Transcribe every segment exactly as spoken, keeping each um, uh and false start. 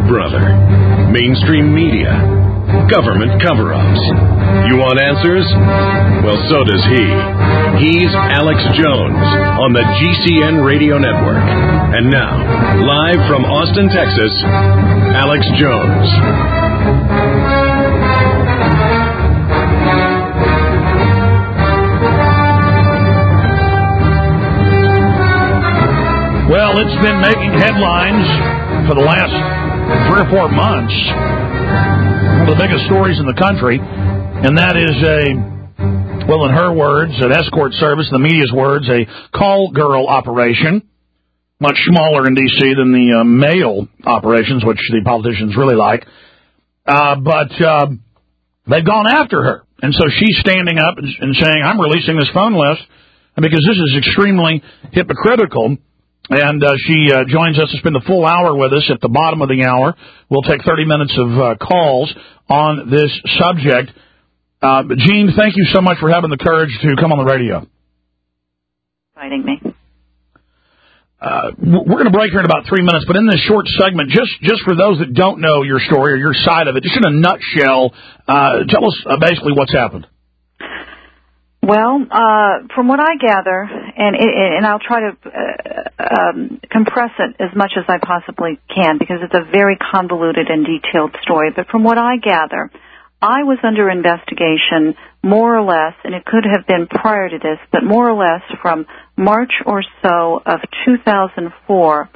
brother. Mainstream media. Government cover-ups. You want answers? Well, so does he. He's Alex Jones on the G C N Radio Network. And now, live from Austin, Texas, Alex Jones. Well, it's been making headlines for the last three or four months. One of the biggest stories in the country, and that is a, well, in her words, an escort service, in the media's words, a call girl operation, much smaller in D C than the uh, mail operations, which the politicians really like. Uh, but uh, they've gone after her, and so she's standing up and, and saying, I'm releasing this phone list because this is extremely hypocritical. And uh, she uh, joins us to spend the full hour with us. At the bottom of the hour, we'll take thirty minutes of uh, calls on this subject. Uh, Jean, thank you so much for having the courage to come on the radio. Inviting me. Uh, we're going to break here in about three minutes, but in this short segment, just, just for those that don't know your story or your side of it, just in a nutshell, uh, tell us uh, basically what's happened. Well, uh, from what I gather, and and I'll try to uh, um, compress it as much as I possibly can because it's a very convoluted and detailed story, but from what I gather, I was under investigation more or less, and it could have been prior to this, but more or less from March or so of two thousand four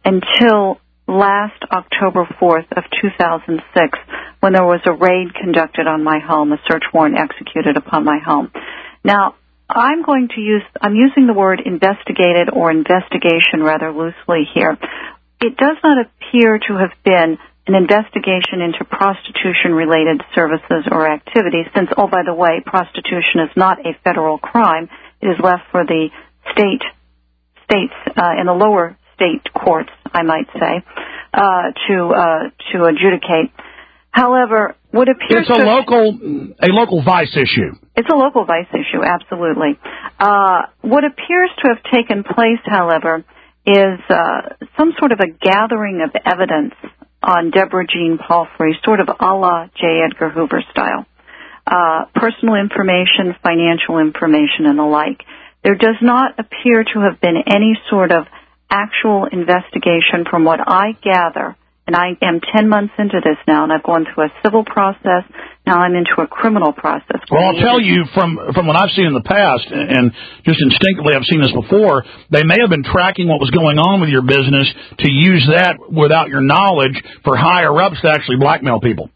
until last October fourth of two thousand six, when there was a raid conducted on my home, a search warrant executed upon my home. Now, I'm going to use, I'm using the word investigated or investigation rather loosely here. It does not appear to have been an investigation into prostitution-related services or activities, since, oh, by the way, prostitution is not a federal crime. It is left for the state, states, uh, in the lower state courts, I might say, uh, to, uh, to adjudicate. However, what appears it's a to local a local vice issue. It's a local vice issue, absolutely. Uh, what appears to have taken place, however, is uh, some sort of a gathering of evidence on Deborah Jean Palfrey, sort of a la J. Edgar Hoover style. Uh, personal information, financial information, and the like. There does not appear to have been any sort of actual investigation from what I gather. And I am ten months into this now, and I've gone through a civil process. Now I'm into a criminal process. Well, I'll tell you from from what I've seen in the past, and just instinctively I've seen this before, they may have been tracking what was going on with your business to use that without your knowledge for higher-ups to actually blackmail people.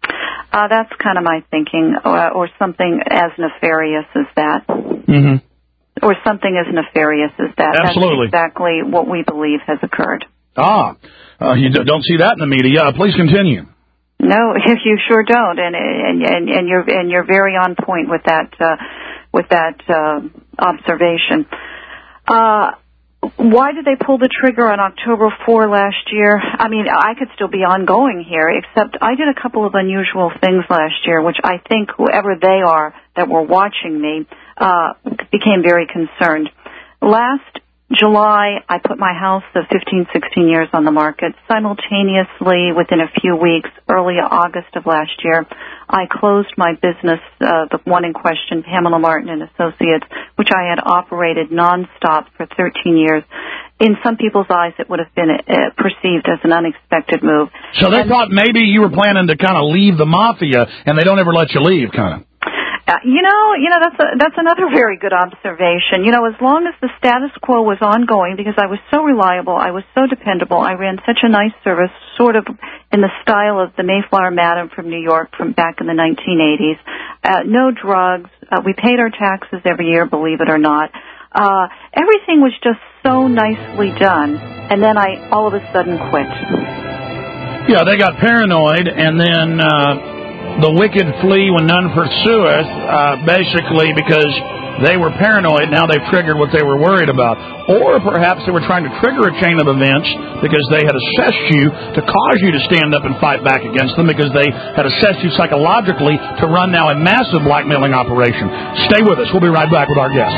Uh, that's kind of my thinking, or, or something as nefarious as that. Mm-hmm. Or something as nefarious as that. Absolutely. That's exactly what we believe has occurred. Ah, uh, you don't see that in the media. Uh, please continue. No, you sure don't, and and and, and you're and you're very on point with that uh, with that uh, observation. Uh, why did they pull the trigger on October fourth last year? I mean, I could still be ongoing here, except I did a couple of unusual things last year, which I think whoever they are that were watching me uh, became very concerned. Last July, I put my house of fifteen, sixteen years on the market. Simultaneously, within a few weeks, early August of last year, I closed my business, uh, the one in question, Pamela Martin and Associates, which I had operated nonstop for thirteen years. In some people's eyes, it would have been uh, perceived as an unexpected move. So they and, thought maybe you were planning to kind of leave the mafia, and they don't ever let you leave, kind of. Uh, you know, you know that's a, that's another very good observation. You know, as long as the status quo was ongoing, because I was so reliable, I was so dependable, I ran such a nice service, sort of in the style of the Mayflower Madam from New York from back in the nineteen eighties. Uh, no drugs. Uh, we paid our taxes every year, believe it or not. Uh, everything was just so nicely done, and then I all of a sudden quit. Yeah, they got paranoid, and then uh, the wicked flee when none pursueth, uh, basically because they were paranoid. Now they've triggered what they were worried about. Or perhaps they were trying to trigger a chain of events because they had assessed you to cause you to stand up and fight back against them, because they had assessed you psychologically to run now a massive blackmailing operation. Stay with us. We'll be right back with our guest.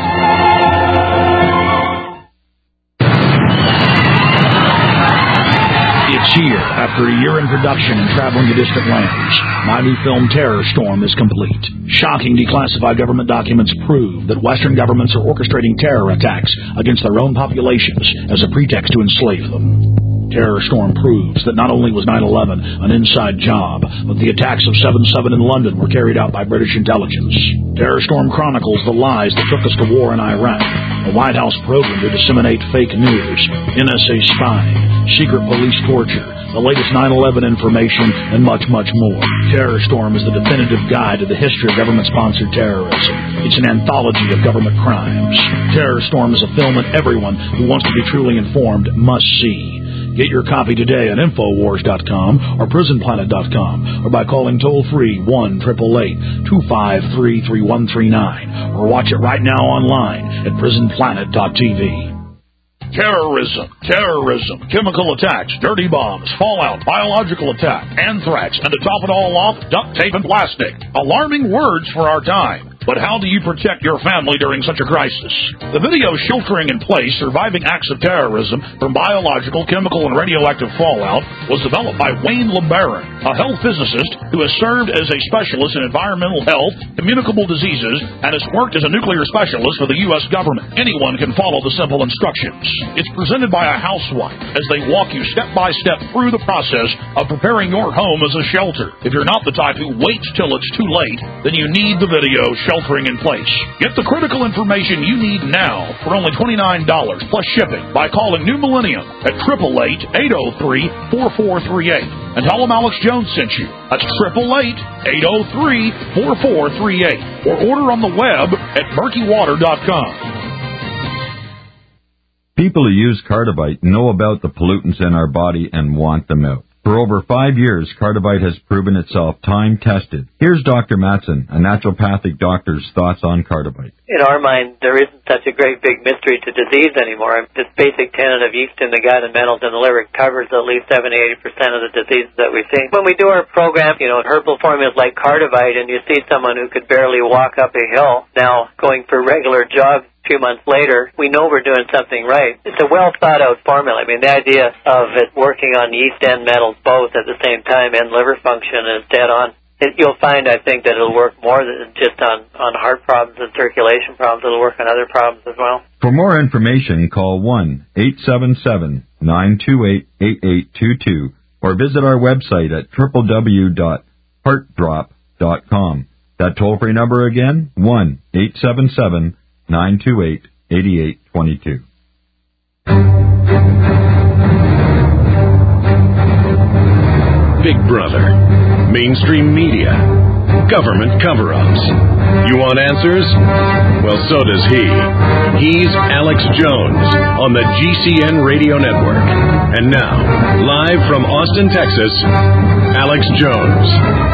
It's here, after a year in production and traveling to distant lands, my new film Terror Storm is complete. Shocking declassified government documents prove that Western governments are orchestrating terror attacks against their own populations as a pretext to enslave them. Terror Storm proves that not only was nine eleven an inside job, but the attacks of seven seven in London were carried out by British intelligence. Terror Storm chronicles the lies that took us to war in Iraq, a White House program to disseminate fake news, N S A spying, secret police torture, the latest nine eleven information, and much, much more. Terror Storm is the definitive guide to the history of government-sponsored terrorism. It's an anthology of government crimes. Terror Storm is a film that everyone who wants to be truly informed must see. Get your copy today at Infowars dot com or Prison Planet dot com or by calling toll-free one eight eight eight, two five three, three one three nine or watch it right now online at Prison Planet dot T V. Terrorism, terrorism, chemical attacks, dirty bombs, fallout, biological attack, anthrax, and to top it all off, duct tape and plastic. Alarming words for our time. But how do you protect your family during such a crisis? The video Sheltering in Place, Surviving Acts of Terrorism from Biological, Chemical, and Radioactive Fallout was developed by Wayne LeBaron, a health physicist who has served as a specialist in environmental health, communicable diseases, and has worked as a nuclear specialist for the U S government. Anyone can follow the simple instructions. It's presented by a housewife as they walk you step by step through the process of preparing your home as a shelter. If you're not the type who waits till it's too late, then you need the video Sheltering in Place. Get the critical information you need now for only twenty-nine dollars plus shipping by calling New Millennium at eight eight eight, eight oh three, four four three eight and tell them Alex Jones sent you. That's eight eight eight, eight oh three, four four three eight or order on the web at murky water dot com. People who use Cardivite know about the pollutants in our body and want them out. For over five years, Cardivite has proven itself time-tested. Here's Doctor Matson, a naturopathic doctor's thoughts on Cardivite. In our mind, there isn't such a great big mystery to disease anymore. This basic tenet of yeast in the gut and metals in the liver covers at least seventy to eighty percent of the diseases that we see. When we do our program, you know, herbal formulas like Cardivite, and you see someone who could barely walk up a hill now going for regular jogs, few months later, we know we're doing something right. It's a well-thought-out formula. I mean, the idea of it working on yeast and metals both at the same time and liver function is dead on. It, you'll find, I think, that it'll work more than just on, on heart problems and circulation problems. It'll work on other problems as well. For more information, call one eight seven seven, nine two eight, eight eight two two or visit our website at w w w dot heart drop dot com. That toll-free number again, one eight seven seven, nine two eight, eight eight two two. Big Brother, mainstream media, government cover-ups. You want answers? Well, so does he. He's Alex Jones on the G C N Radio Network. And now, live from Austin, Texas, Alex Jones.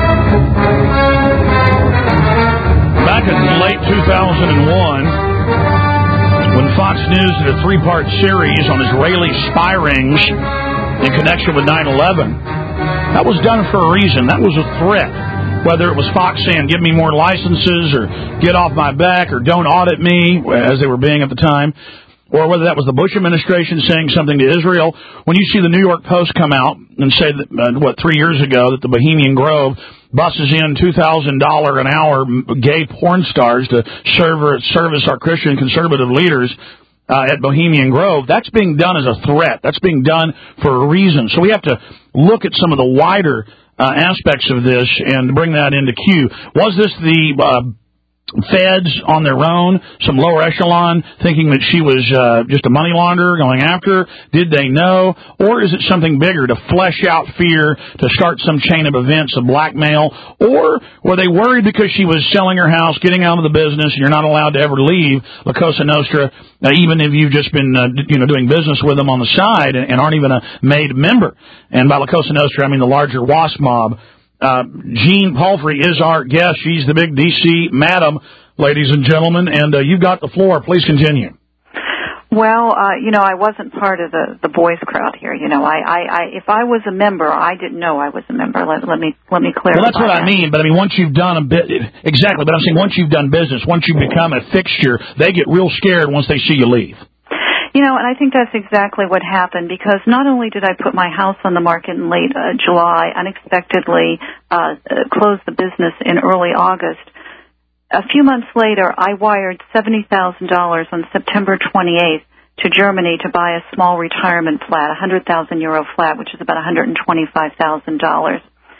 Back in late two thousand one, when Fox News did a three-part series on Israeli spy rings in connection with nine eleven, that was done for a reason. That was a threat. Whether it was Fox saying, give me more licenses, or get off my back, or don't audit me, as they were being at the time, or whether that was the Bush administration saying something to Israel. When you see the New York Post come out and say that, uh, what, three years ago, that the Bohemian Grove buses in two thousand dollars an hour gay porn stars to serve service our Christian conservative leaders uh, at Bohemian Grove, that's being done as a threat. That's being done for a reason. So we have to look at some of the wider uh, aspects of this and bring that into Q. Was this the uh, feds on their own, some lower echelon, thinking that she was uh, just a money launderer going after her? Did they know? Or is it something bigger, to flesh out fear, to start some chain of events of blackmail? Or were they worried because she was selling her house, getting out of the business, and you're not allowed to ever leave La Cosa Nostra, uh, even if you've just been uh, you know, doing business with them on the side and, and aren't even a made member? And by La Cosa Nostra, I mean the larger WASP mob. Uh, Jean Palfrey is our guest. She's the big D C madam, ladies and gentlemen, and uh, you've got the floor. Please continue. Well, uh, you know, I wasn't part of the, the boys crowd here. You know, I, I, I, if I was a member, I didn't know I was a member. Let, let me, let me clarify. Well, that's what that. I mean. But I mean, once you've done a bit, exactly. But I'm saying once you've done business, once you become a fixture, they get real scared once they see you leave. You know, and I think that's exactly what happened, because not only did I put my house on the market in late uh, July, unexpectedly uh, close the business in early August, a few months later I wired seventy thousand dollars on September twenty-eighth to Germany to buy a small retirement flat, a one hundred thousand euro flat, which is about one hundred twenty-five thousand dollars.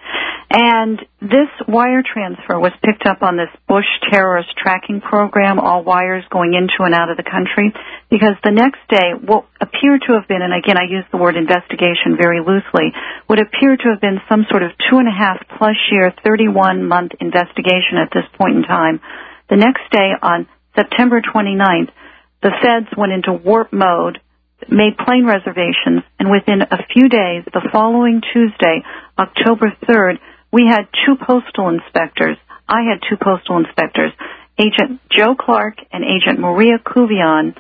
And this wire transfer was picked up on this Bush terrorist tracking program, all wires going into and out of the country, because the next day, what appeared to have been, and again I use the word investigation very loosely, would appear to have been some sort of two and a half plus year, thirty-one month investigation at this point in time. The next day, on September twenty-ninth, the feds went into warp mode, made plane reservations, and within a few days, the following Tuesday, October third, we had two postal inspectors. I had two postal inspectors, Agent Joe Clark and Agent Maria Cuvion,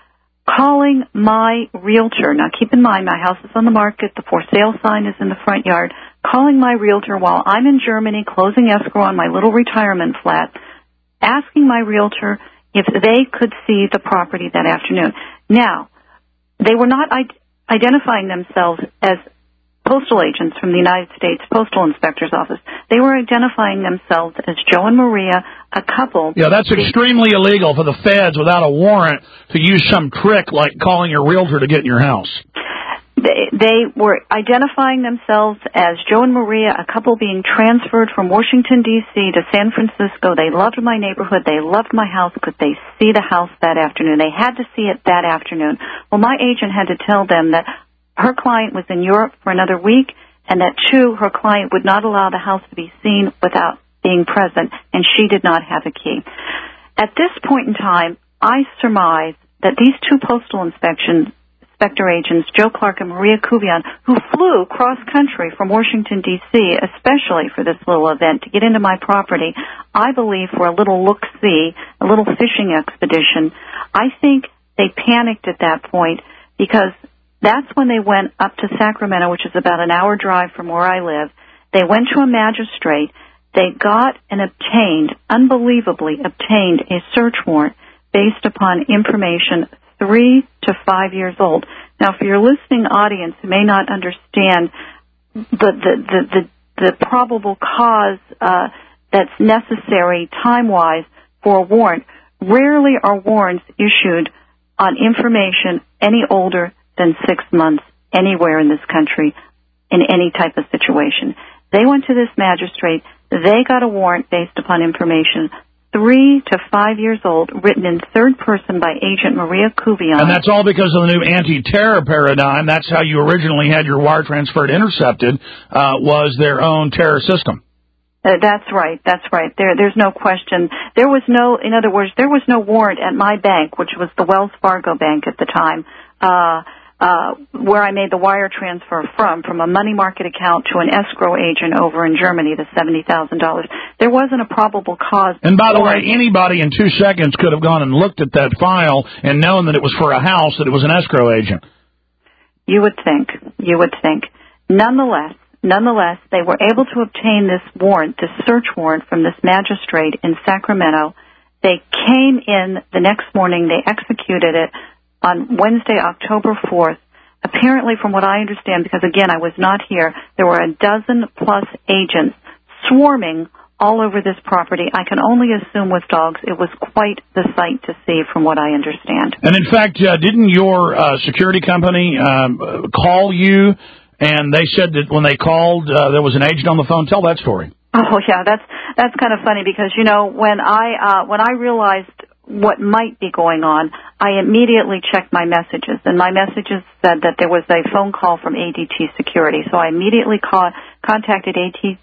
calling my realtor. Now, keep in mind, my house is on the market. The for sale sign is in the front yard. Calling my realtor while I'm in Germany, closing escrow on my little retirement flat, asking my realtor if they could see the property that afternoon. Now, they were not I- identifying themselves as postal agents from the United States Postal Inspector's Office. They were identifying themselves as Joe and Maria, a couple. Yeah, that's extremely illegal for the feds without a warrant to use some trick like calling your realtor to get in your house. They, they were identifying themselves as Joe and Maria, a couple being transferred from Washington, D C to San Francisco. They loved my neighborhood. They loved my house. Could they see the house that afternoon? They had to see it that afternoon. Well, my agent had to tell them that her client was in Europe for another week, and that, two, her client would not allow the house to be seen without being present, and she did not have a key. At this point in time, I surmise that these two postal inspection inspector agents, Joe Clark and Maria Cuvion, who flew cross-country from Washington, D C, especially for this little event, to get into my property, I believe for a little look-see, a little fishing expedition, I think they panicked at that point, because that's when they went up to Sacramento, which is about an hour drive from where I live. They went to a magistrate. They got and obtained, unbelievably obtained, a search warrant based upon information three to five years old. Now, for your listening audience who may not understand the the the, the, the probable cause uh, that's necessary time-wise for a warrant, rarely are warrants issued on information any older than six months anywhere in this country in any type of situation. They went to this magistrate. They got a warrant based upon information three to five years old, written in third person by Agent Maria Cuvion. And that's all because of the new anti-terror paradigm. That's how you originally had your wire transferred intercepted, uh, was their own terror system. Uh, that's right. That's right. There, there's no question. There was no, in other words, there was no warrant at my bank, which was the Wells Fargo Bank at the time, uh, Uh, where I made the wire transfer from, from a money market account to an escrow agent over in Germany, the seventy thousand dollars. There wasn't a probable cause. And by the way, anybody in two seconds could have gone and looked at that file and known that it was for a house, that it was an escrow agent. You would think. You would think. Nonetheless, nonetheless, they were able to obtain this warrant, this search warrant from this magistrate in Sacramento. They came in the next morning. They executed it on Wednesday, October fourth. Apparently, from what I understand, because again, I was not here, there were a dozen plus agents swarming all over this property. I can only assume with dogs. It was quite the sight to see from what I understand. And in fact, uh, didn't your uh, security company um, call you, and they said that when they called, uh, there was an agent on the phone? Tell that story. Oh, yeah, that's that's kind of funny because, you know, when I uh, when I realized what might be going on, I immediately checked my messages, and my messages said that there was a phone call from A D T Security. So I immediately call, contacted A D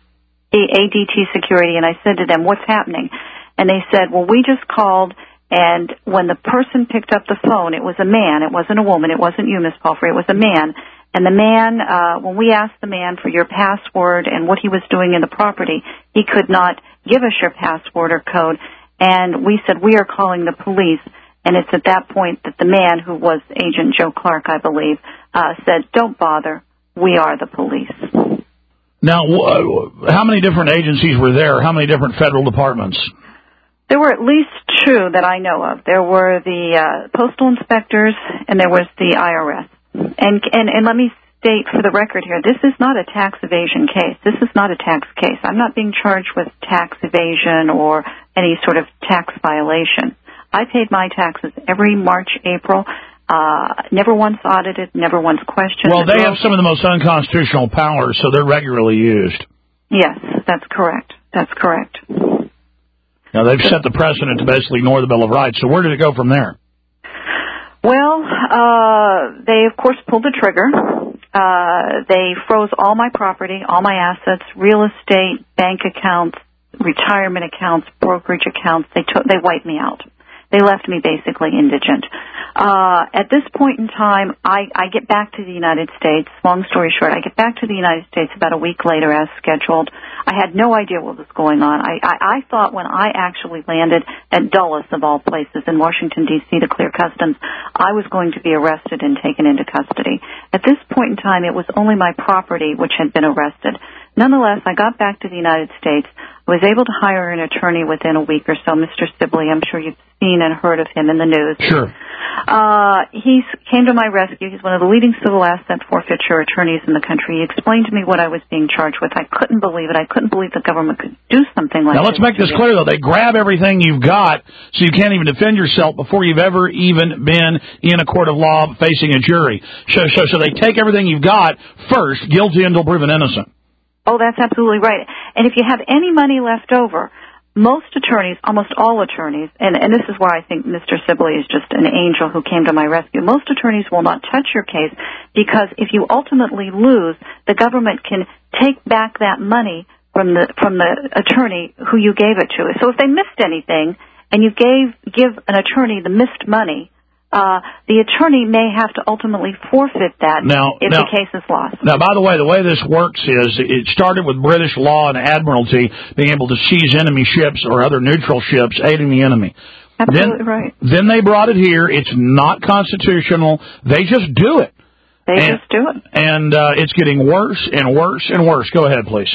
T Security, and I said to them, what's happening? And they said, well, we just called, and when the person picked up the phone, it was a man. It wasn't a woman. It wasn't you, Miss Palfrey. It was a man. And the man, uh, when we asked the man for your password and what he was doing in the property, he could not give us your password or code. And we said, we are calling the police. And it's at that point that the man, who was Agent Joe Clark, I believe, uh, said, don't bother. We are the police. Now, uh, how many different agencies were there? How many different federal departments? There were at least two that I know of. There were the uh, postal inspectors, and there was the I R S. And, and and let me state for the record here, this is not a tax evasion case. This is not a tax case. I'm not being charged with tax evasion or any sort of tax violation. I paid my taxes every March, April, uh, never once audited, never once questioned. Well, they have some of the most unconstitutional powers, so they're regularly used. Yes, that's correct. That's correct. Now, they've set the precedent to basically ignore the Bill of Rights, so where did it go from there? Well, uh, they, of course, pulled the trigger. Uh, they froze all my property, all my assets, real estate, bank accounts, retirement accounts, brokerage accounts. They took, they wiped me out. They left me basically indigent. Uh, at this point in time, I, I get back to the United States. Long story short, I get back to the United States about a week later as scheduled. I had no idea what was going on. I, I, I thought when I actually landed at Dulles, of all places, in Washington, D C to clear customs, I was going to be arrested and taken into custody. At this point in time, it was only my property which had been arrested. Nonetheless, I got back to the United States. I was able to hire an attorney within a week or so, Mister Sibley. I'm sure you've seen and heard of him in the news. Sure. Uh, he came to my rescue. He's one of the leading civil asset forfeiture attorneys in the country. He explained to me what I was being charged with. I couldn't believe it. I couldn't believe the government could do something like this. Now, let's make this clear, though. They grab everything you've got so you can't even defend yourself before you've ever even been in a court of law facing a jury. So, so, so they take everything you've got first, guilty until proven innocent. Oh, that's absolutely right. And if you have any money left over, most attorneys, almost all attorneys, and, and this is where I think Mister Sibley is just an angel who came to my rescue, most attorneys will not touch your case because if you ultimately lose, the government can take back that money from the from the attorney who you gave it to. So if they missed anything and you gave give an attorney the missed money, Uh, the attorney may have to ultimately forfeit that now, if now, the case is lost. Now, by the way, the way this works is it started with British law and Admiralty being able to seize enemy ships or other neutral ships aiding the enemy. Absolutely then, right. Then they brought it here. It's not constitutional. They just do it. They and, just do it. And uh, it's getting worse and worse and worse. Go ahead, please.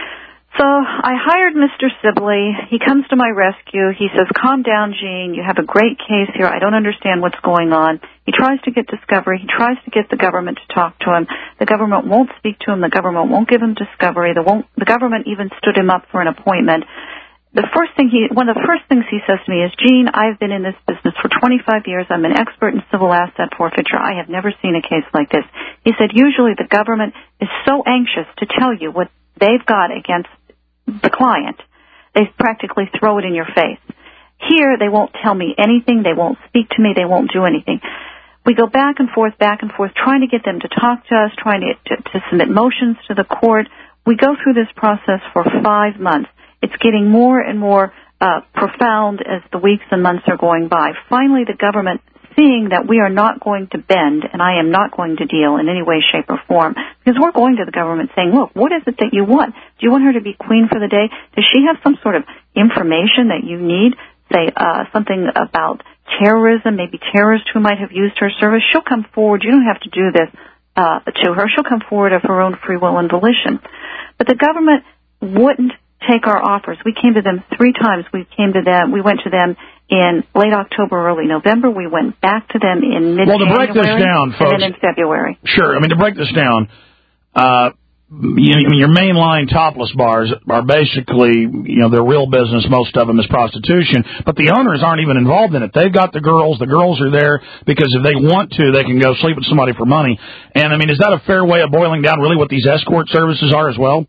So I hired Mister Sibley. He comes to my rescue. He says, calm down, Jean. You have a great case here. I don't understand what's going on. He tries to get discovery. He tries to get the government to talk to him. The government won't speak to him. The government won't give him discovery. The, won't, the government even stood him up for an appointment. The first thing he, one of the first things he says to me is, Jean, I've been in this business for twenty-five years. I'm an expert in civil asset forfeiture. I have never seen a case like this. He said, usually the government is so anxious to tell you what they've got against the client, they practically throw it in your face. Here, they won't tell me anything. They won't speak to me. They won't do anything. We go back and forth, back and forth, trying to get them to talk to us, trying to, to, to submit motions to the court. We go through this process for five months. It's getting more and more uh, profound as the weeks and months are going by. Finally, the government, seeing that we are not going to bend, and I am not going to deal in any way, shape, or form, because we're going to the government saying, look, what is it that you want? Do you want her to be queen for the day? Does she have some sort of information that you need? Say uh, something about terrorism, maybe terrorists who might have used her service? She'll come forward. You don't have to do this uh, to her. She'll come forward of her own free will and volition. But the government wouldn't take our offers. We came to them three times. We came to them. We went to them in late October, early November. We went back to them in mid-January. Well, to break this down, folks. And then in February. Sure. I mean, to break this down, uh, you know, your mainline topless bars are basically, you know, their real business, most of them, is prostitution. But the owners aren't even involved in it. They've got the girls. The girls are there because if they want to, they can go sleep with somebody for money. And, I mean, is that a fair way of boiling down really what these escort services are as well?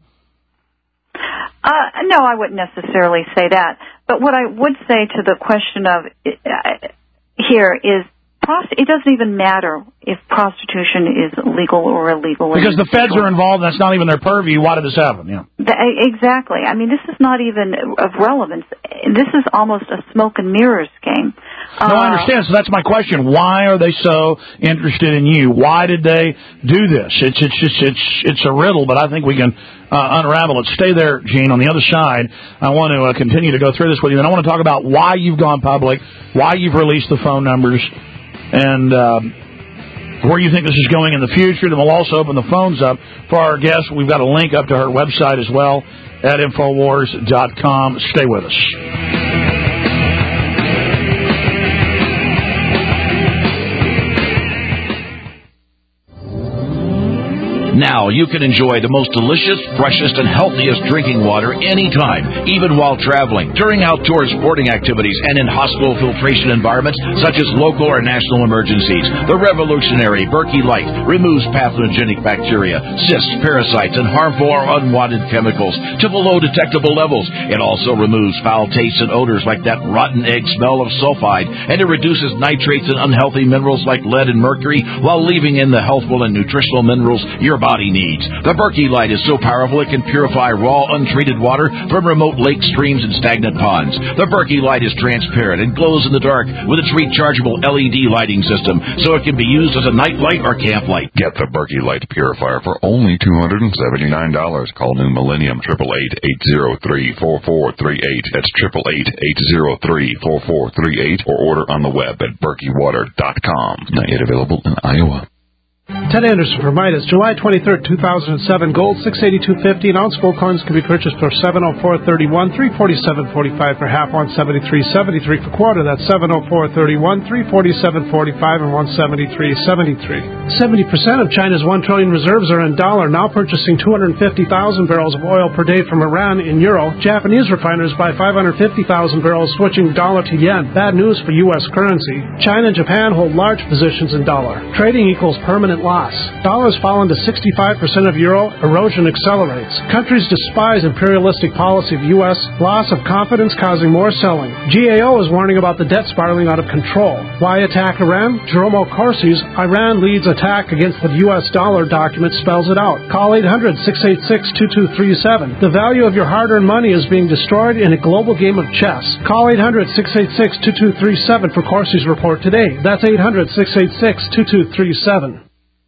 Uh, no, I wouldn't necessarily say that. But what I would say to the question of uh, here is it doesn't even matter if prostitution is legal or illegal. Because the feds are involved, and that's not even their purview. Why did this happen? Yeah. The, exactly. I mean, this is not even of relevance. This is almost a smoke and mirrors game. No, uh, I understand. So that's my question. Why are they so interested in you? Why did they do this? It's it's just it's it's a riddle, but I think we can uh, unravel it. Stay there, Gene. On the other side, I want to uh, continue to go through this with you, and I want to talk about why you've gone public, why you've released the phone numbers, and uh, where you think this is going in the future. Then we'll also open the phones up for our guests. We've got a link up to her website as well at Infowars dot com. Stay with us. Now you can enjoy the most delicious, freshest, and healthiest drinking water anytime, even while traveling, during outdoor sporting activities, and in hospital filtration environments such as local or national emergencies. The revolutionary Berkey Light removes pathogenic bacteria, cysts, parasites, and harmful or unwanted chemicals to below detectable levels. It also removes foul tastes and odors like that rotten egg smell of sulfide, and it reduces nitrates and unhealthy minerals like lead and mercury while leaving in the healthful and nutritional minerals your body needs. The Berkey Light is so powerful it can purify raw, untreated water from remote lakes, streams, and stagnant ponds. The Berkey Light is transparent and glows in the dark with its rechargeable L E D lighting system, so it can be used as a night light or camp light. Get the Berkey Light Purifier for only two hundred seventy-nine dollars. Call New Millennium, eight eight eight, eight zero three, four four three eight. That's eight eight eight, eight zero three, four four three eight, or order on the web at berkey water dot com. Not yet available in Iowa. Ted Anderson for Midas, July twenty-third, two thousand seven. Gold six eighty-two fifty. An ounce gold coins can be purchased for seven oh four thirty-one, three forty-seven forty-five for half, one seventy-three seventy-three for quarter. That's seven oh four thirty-one, three forty-seven forty-five, and one seventy-three seventy-three. seventy percent of China's one trillion reserves are in dollar, now purchasing two hundred fifty thousand barrels of oil per day from Iran in euro. Japanese refiners buy five hundred fifty thousand barrels, switching dollar to yen. Bad news for U S currency. China and Japan hold large positions in dollar. Trading equals permanent loss. Dollar has fallen to sixty-five percent of euro. Erosion accelerates. Countries despise imperialistic policy of U S. Loss of confidence causing more selling. G A O is warning about the debt spiraling out of control. Why attack Iran? Jerome Corsi's Iran leads attack against the U S dollar document spells it out. Call eight hundred, six eight six, two two three seven. The value of your hard-earned money is being destroyed in a global game of chess. Call eight hundred, six eight six, two two three seven for Corsi's report today. That's eight hundred, six eight six, two two three seven.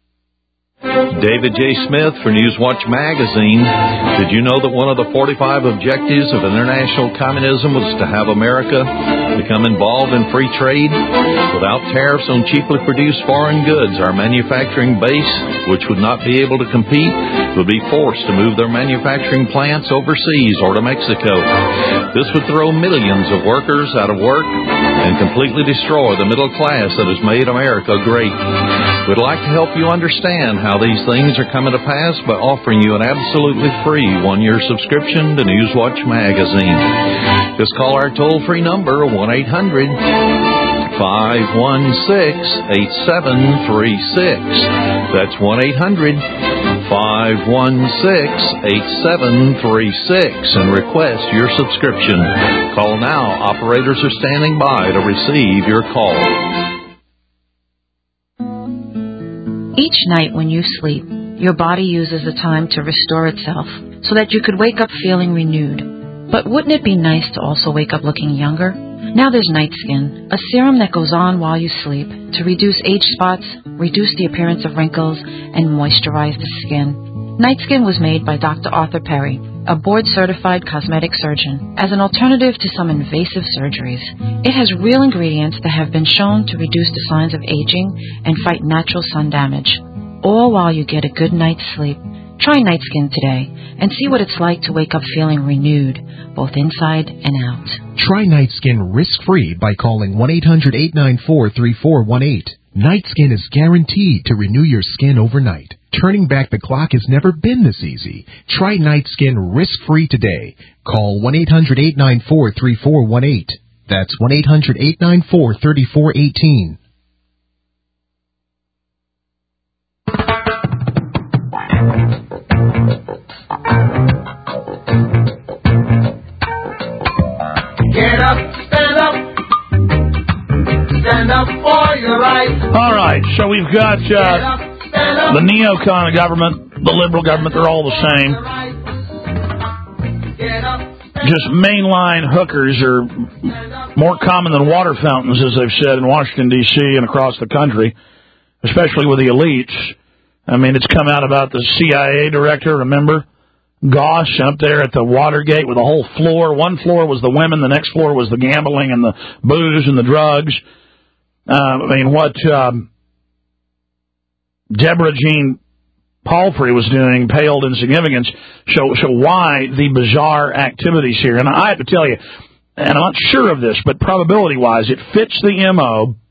David J. Smith for Newswatch Magazine. Did you know that one of the forty-five objectives of international communism was to have America become involved in free trade? Without tariffs on cheaply produced foreign goods, our manufacturing base, which would not be able to compete, would be forced to move their manufacturing plants overseas or to Mexico. This would throw millions of workers out of work and completely destroy the middle class that has made America great. We'd like to help you understand how these things are coming to pass by offering you an absolutely free one-year subscription to Newswatch Magazine. Just call our toll-free number, one eight hundred, five one six, eight seven three six. That's one eight hundred, five one six, eight seven three six and request your subscription. Call now. Operators are standing by to receive your call. Each night when you sleep, your body uses the time to restore itself so that you could wake up feeling renewed. But wouldn't it be nice to also wake up looking younger? Now there's Night Skin, a serum that goes on while you sleep to reduce age spots, reduce the appearance of wrinkles, and moisturize the skin. Night Skin was made by Doctor Arthur Perry, a board-certified cosmetic surgeon, as an alternative to some invasive surgeries. It has real ingredients that have been shown to reduce the signs of aging and fight natural sun damage, all while you get a good night's sleep. Try Night Skin today and see what it's like to wake up feeling renewed, both inside and out. Try Night Skin risk-free by calling one eight hundred, eight nine four, three four one eight. Night Skin is guaranteed to renew your skin overnight. Turning back the clock has never been this easy. Try Night Skin risk-free today. Call one eight hundred, eight nine four, three four one eight. That's one eight hundred, eight nine four, three four one eight. Get up, stand up, stand up for your rights. All right, so we've got uh, the neocon government, the liberal government, they're all the same. Just mainline hookers are more common than water fountains, as they've said, in Washington, D C and across the country, especially with the elites. I mean, it's come out about the C I A director, remember? Goss up there at the Watergate with a whole floor. One floor was the women, the next floor was the gambling and the booze and the drugs. Uh, I mean, what um, Deborah Jean Palfrey was doing paled in significance. Show, show why the bizarre activities here. And I have to tell you, and I'm not sure of this, but probability-wise, it fits the M O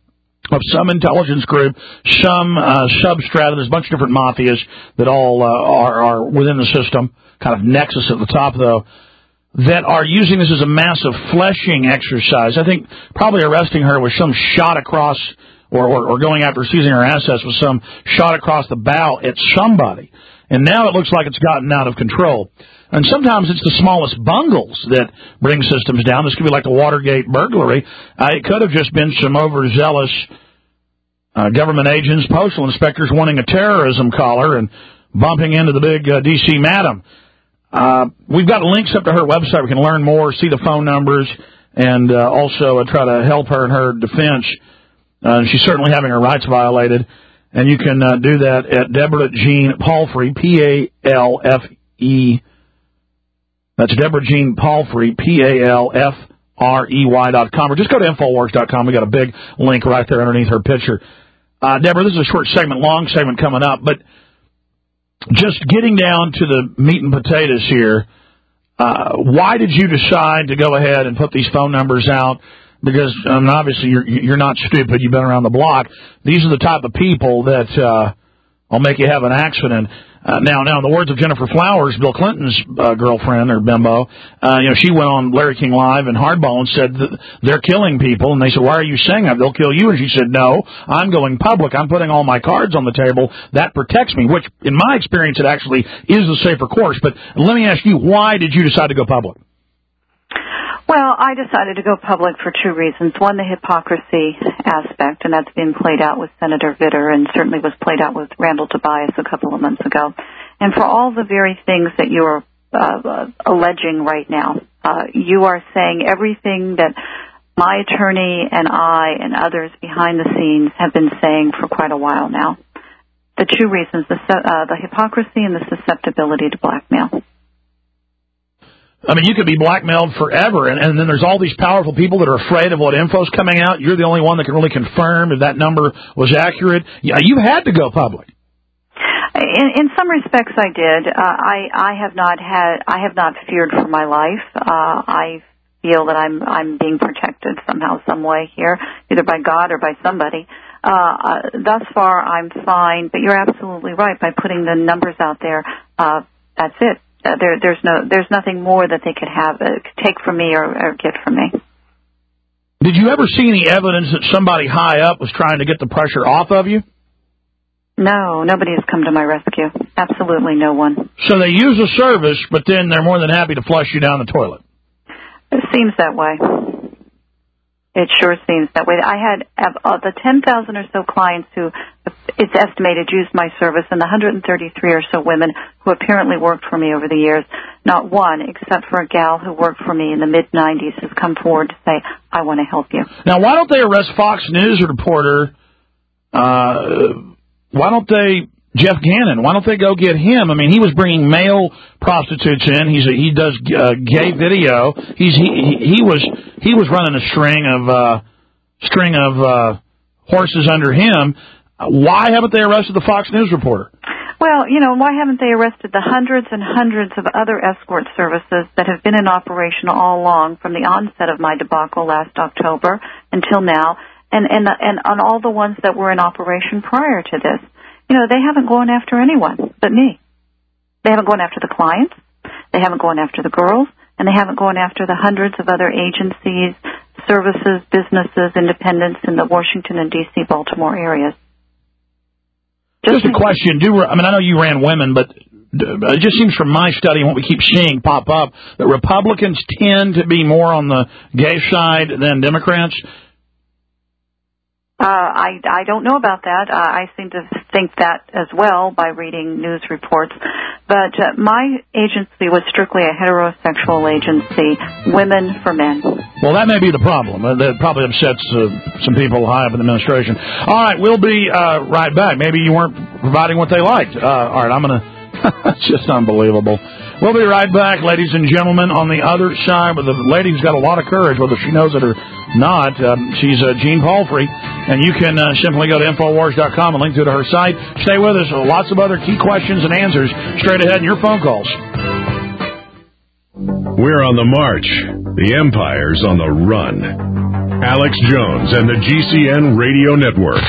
of some intelligence group, some uh, substrata. There's a bunch of different mafias that all uh, are, are within the system, kind of nexus at the top, though, that are using this as a massive fleshing exercise. I think probably arresting her was some shot across, or, or, or going after seizing her assets was some shot across the bow at somebody. And now it looks like it's gotten out of control. And sometimes it's the smallest bungles that bring systems down. This could be like the Watergate burglary. Uh, it could have just been some overzealous uh, government agents, postal inspectors wanting a terrorism collar and bumping into the big uh, D C madam. Uh, we've got links up to her website. We can learn more, see the phone numbers, and uh, also uh, try to help her in her defense. Uh, she's certainly having her rights violated. And you can uh, do that at Deborah Jean Palfrey, P A L F E. That's Deborah Jean Palfrey, P A L F R E Y dot com. Or just go to Infowars dot com. We got a big link right there underneath her picture. Uh, Deborah, this is a short segment, long segment coming up, but just getting down to the meat and potatoes here, uh, why did you decide to go ahead and put these phone numbers out? Because um, obviously you're you're not stupid. You've been around the block. These are the type of people that uh, will make you have an accident. Uh, now, now, in the words of Jennifer Flowers, Bill Clinton's uh, girlfriend or bimbo, uh, you know, she went on Larry King Live and Hardball and said that they're killing people. And they said, "Why are you saying that? They'll kill you." And she said, "No, I'm going public. I'm putting all my cards on the table. That protects me." Which, in my experience, it actually is the safer course. But let me ask you, why did you decide to go public? Well, I decided to go public for two reasons. One, the hypocrisy aspect, and that's been played out with Senator Vitter and certainly was played out with Randall Tobias a couple of months ago. And for all the very things that you are uh, uh, alleging right now, uh, you are saying everything that my attorney and I and others behind the scenes have been saying for quite a while now. The two reasons, the, uh, the hypocrisy and the susceptibility to blackmail. I mean, you could be blackmailed forever, and, and then there's all these powerful people that are afraid of what info's coming out. You're the only one that can really confirm if that number was accurate. Yeah, you had to go public. In, in some respects, I did. Uh, I, I have not had, I have not feared for my life. Uh, I feel that I'm, I'm being protected somehow, some way here, either by God or by somebody. Uh, uh, thus far, I'm fine. But you're absolutely right. By putting the numbers out there, uh, that's it. Uh, there, there's no, there's nothing more that they could have, uh, take from me or, or get from me. Did you ever see any evidence that somebody high up was trying to get the pressure off of you? No, nobody has come to my rescue. Absolutely no one. So they use a service, but then they're more than happy to flush you down the toilet. It seems that way. It sure seems that way. I had uh, the ten thousand or so clients who, it's estimated, used my service, and the one hundred thirty-three or so women who apparently worked for me over the years. Not one, except for a gal who worked for me in the mid nineties, has come forward to say, "I want to help you." Now, why don't they arrest Fox News reporter? Uh, why don't they Jeff Gannon? Why don't they go get him? I mean, he was bringing male prostitutes in. He's a, he does uh, gay video. He's he, he he was he was running a string of uh, string of uh, horses under him. Why haven't they arrested the Fox News reporter? Well, you know, why haven't they arrested the hundreds and hundreds of other escort services that have been in operation all along from the onset of my debacle last October until now, and and and on all the ones that were in operation prior to this? You know, they haven't gone after anyone but me. They haven't gone after the clients, they haven't gone after the girls, and they haven't gone after the hundreds of other agencies, services, businesses, independents in the Washington and D C, Baltimore areas. Just, just a question. Do I mean, I know you ran women, but it just seems from my study and what we keep seeing pop up that Republicans tend to be more on the gay side than Democrats. Uh, I, I don't know about that. Uh, I seem to think that as well by reading news reports. But uh, my agency was strictly a heterosexual agency, women for men. Well, that may be the problem. That probably upsets uh, some people high up in the administration. All right, we'll be uh, right back. Maybe you weren't providing what they liked. Uh, all right, I'm going to... It's just unbelievable. We'll be right back, ladies and gentlemen, on the other side with the lady who's got a lot of courage, whether she knows it or not. Um, she's uh, Jean Palfrey, and you can uh, simply go to Infowars dot com and link to her site. Stay with us. Lots of other key questions and answers straight ahead in your phone calls. We're on the march. The Empire's on the run. Alex Jones and the G C N Radio Network.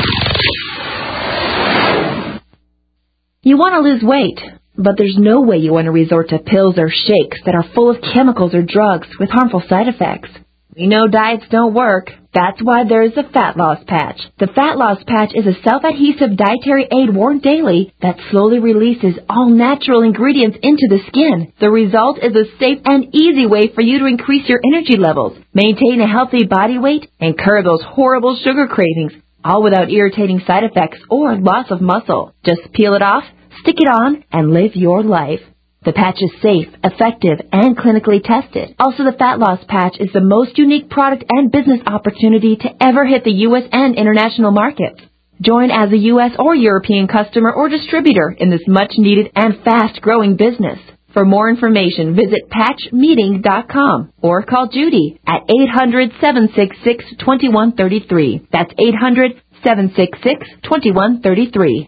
You want to lose weight, but there's no way you want to resort to pills or shakes that are full of chemicals or drugs with harmful side effects. We know diets don't work. That's why there's the Fat Loss Patch. The Fat Loss Patch is a self-adhesive dietary aid worn daily that slowly releases all natural ingredients into the skin. The result is a safe and easy way for you to increase your energy levels, maintain a healthy body weight, and curb those horrible sugar cravings, all without irritating side effects or loss of muscle. Just peel it off, stick it on, and live your life. The patch is safe, effective, and clinically tested. Also, the Fat Loss Patch is the most unique product and business opportunity to ever hit the U S and international markets. Join as a U S or European customer or distributor in this much-needed and fast-growing business. For more information, visit patch meeting dot com or call Judy at eight hundred, seven six six, two one three three. That's eight hundred, seven six six, two one three three.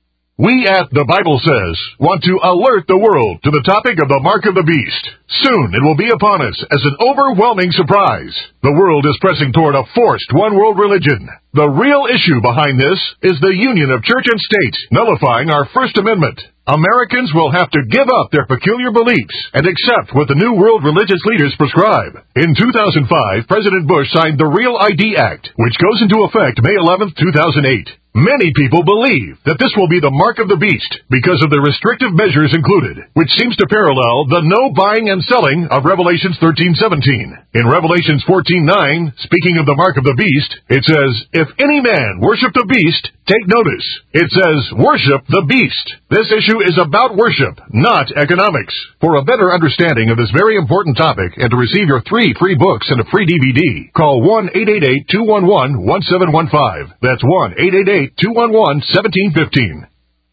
We at The Bible Says want to alert the world to the topic of the mark of the beast. Soon it will be upon us as an overwhelming surprise. The world is pressing toward a forced one-world religion. The real issue behind this is the union of church and state, nullifying our First Amendment. Americans will have to give up their peculiar beliefs and accept what the new world religious leaders prescribe. In two thousand five, President Bush signed the Real I D Act, which goes into effect May eleventh, two thousand eight. Many people believe that this will be the mark of the beast because of the restrictive measures included, which seems to parallel the no buying and selling of Revelations thirteen seventeen. In Revelations fourteen nine, speaking of the mark of the beast, it says, "If any man worship the beast, take notice." It says, "Worship the beast." This issue is about worship, not economics. For a better understanding of this very important topic and to receive your three free books and a free D V D, call one eight eight eight, two one one, one seven one five. That's one eight eight eight, two one one, one seven one five.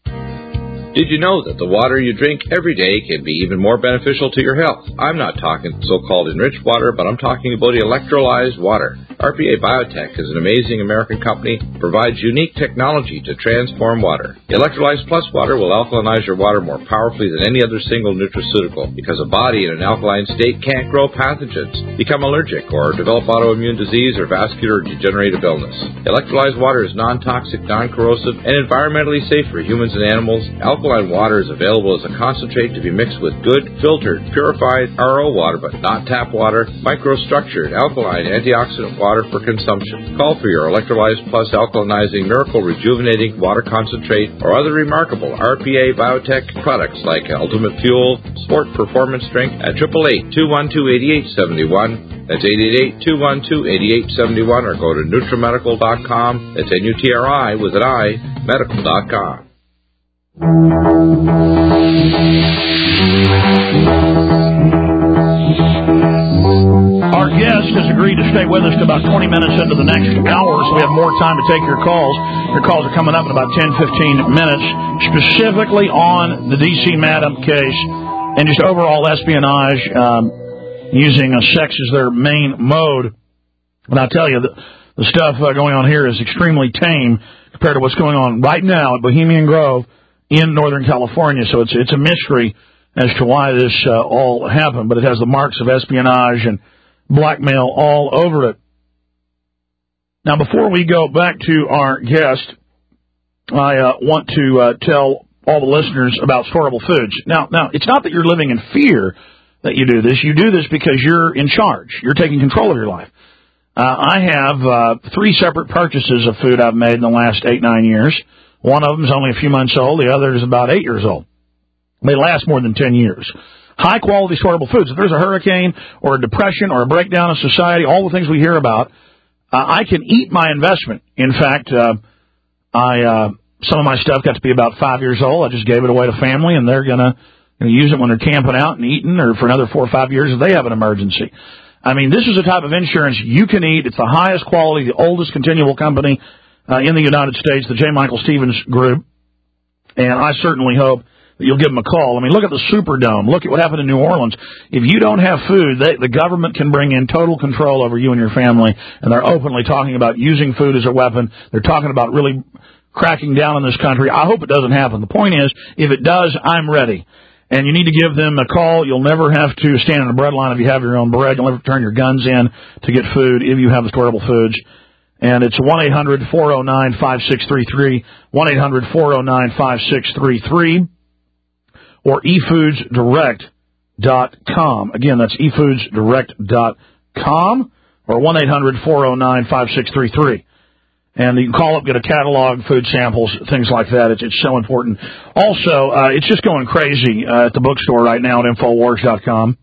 Did you know that the water you drink every day can be even more beneficial to your health? I'm not talking so-called enriched water, but I'm talking about electrolyzed water. R P A Biotech is an amazing American company that provides unique technology to transform water. Electrolyzed Plus water will alkalinize your water more powerfully than any other single nutraceutical because a body in an alkaline state can't grow pathogens, become allergic, or develop autoimmune disease or vascular degenerative illness. Electrolyzed water is non-toxic, non-corrosive, and environmentally safe for humans and animals. Alkaline water is available as a concentrate to be mixed with good, filtered, purified R O water, but not tap water, microstructured, alkaline, antioxidant water for consumption. Call for your Electrolyzed Plus alkalinizing, miracle rejuvenating water concentrate or other remarkable R P A Biotech products like Ultimate Fuel, Sport Performance Drink at eight eight eight, two one two, eight eight seven one. That's eight eight eight, two one two, eight eight seven one, or go to NutriMedical dot com. That's N U T R I with an I, medical dot com. Our guest has agreed to stay with us to about twenty minutes into the next hour, so we have more time to take your calls. Your calls are coming up in about ten, fifteen minutes, specifically on the D C Madam case and just overall espionage, um, using uh, sex as their main mode. And I'll tell you, the, the stuff uh, going on here is extremely tame compared to what's going on right now at Bohemian Grove in Northern California. So it's it's a mystery as to why this uh, all happened, but it has the marks of espionage and blackmail all over it. Now, before we go back to our guest, I uh, want to uh, tell all the listeners about Storable Foods. Now, now, it's not that you're living in fear that you do this. You do this because you're in charge. You're taking control of your life. Uh, I have uh, three separate purchases of food I've made in the last eight, nine years. One of them is only a few months old. The other is about eight years old. They last more than ten years. High-quality storable foods. If there's a hurricane or a depression or a breakdown of society, all the things we hear about, uh, I can eat my investment. In fact, uh, I uh, some of my stuff got to be about five years old. I just gave it away to family, and they're going to use it when they're camping out and eating, or for another four or five years if they have an emergency. I mean, this is a type of insurance you can eat. It's the highest quality, the oldest continual company uh, in the United States, the J. Michael Stevens Group, and I certainly hope that you'll give them a call. I mean, look at the Superdome. Look at what happened in New Orleans. If you don't have food, they, the government can bring in total control over you and your family, and they're openly talking about using food as a weapon. They're talking about really cracking down on this country. I hope it doesn't happen. The point is, if it does, I'm ready. And you need to give them a call. You'll never have to stand in a bread line if you have your own bread. You'll never have to turn your guns in to get food if you have the storable foods. And it's one eight hundred four oh nine five six three three, one eight hundred four oh nine five six three three, or e foods direct dot com. Again, that's e foods direct dot com, or one eight hundred four oh nine five six three three. And you can call up, get a catalog, food samples, things like that. It's, it's so important. Also, uh, it's just going crazy uh, at the bookstore right now at Infowars dot com.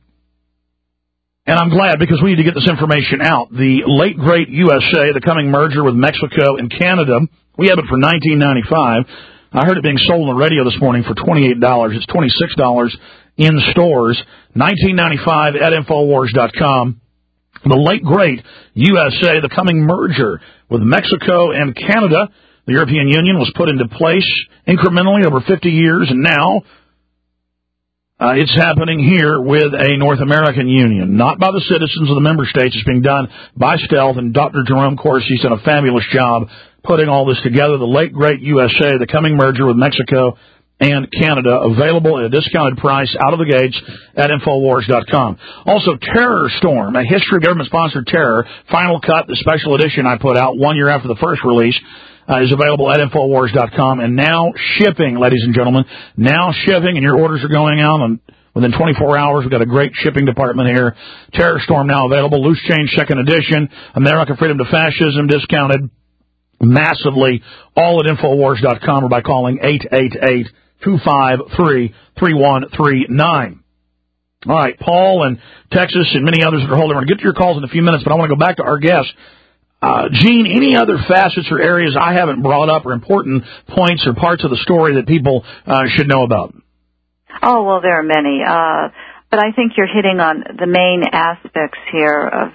And I'm glad, because we need to get this information out. The late, great U S A, the coming merger with Mexico and Canada, we have it for nineteen ninety-five dollars. I heard it being sold on the radio this morning for twenty-eight dollars. It's twenty-six dollars in stores, nineteen ninety-five dollars at Infowars dot com. The late, great U S A, the coming merger with Mexico and Canada. The European Union was put into place incrementally over fifty years, and now uh, it's happening here with a North American Union, not by the citizens of the member states. It's being done by stealth, and Doctor Jerome Corsi's done a fabulous job putting all this together. The late, great U S A, the coming merger with Mexico and Canada, available at a discounted price out of the gates at Infowars dot com. Also, Terror Storm, a history of government-sponsored terror, final cut, the special edition I put out one year after the first release, uh, is available at Infowars dot com. And now shipping, ladies and gentlemen, now shipping, and your orders are going out on within twenty-four hours. We've got a great shipping department here. Terror Storm now available. Loose Change second edition. American Freedom to Fascism discounted massively, all at Infowars dot com or by calling eight eight eight, two five three, three one three nine. All right, Paul and Texas and many others that are holding. We're going to get to your calls in a few minutes, but I want to go back to our guest. Uh, Gene, any other facets or areas I haven't brought up or important points or parts of the story that people uh, should know about? Oh, well, there are many. Uh, but I think you're hitting on the main aspects here of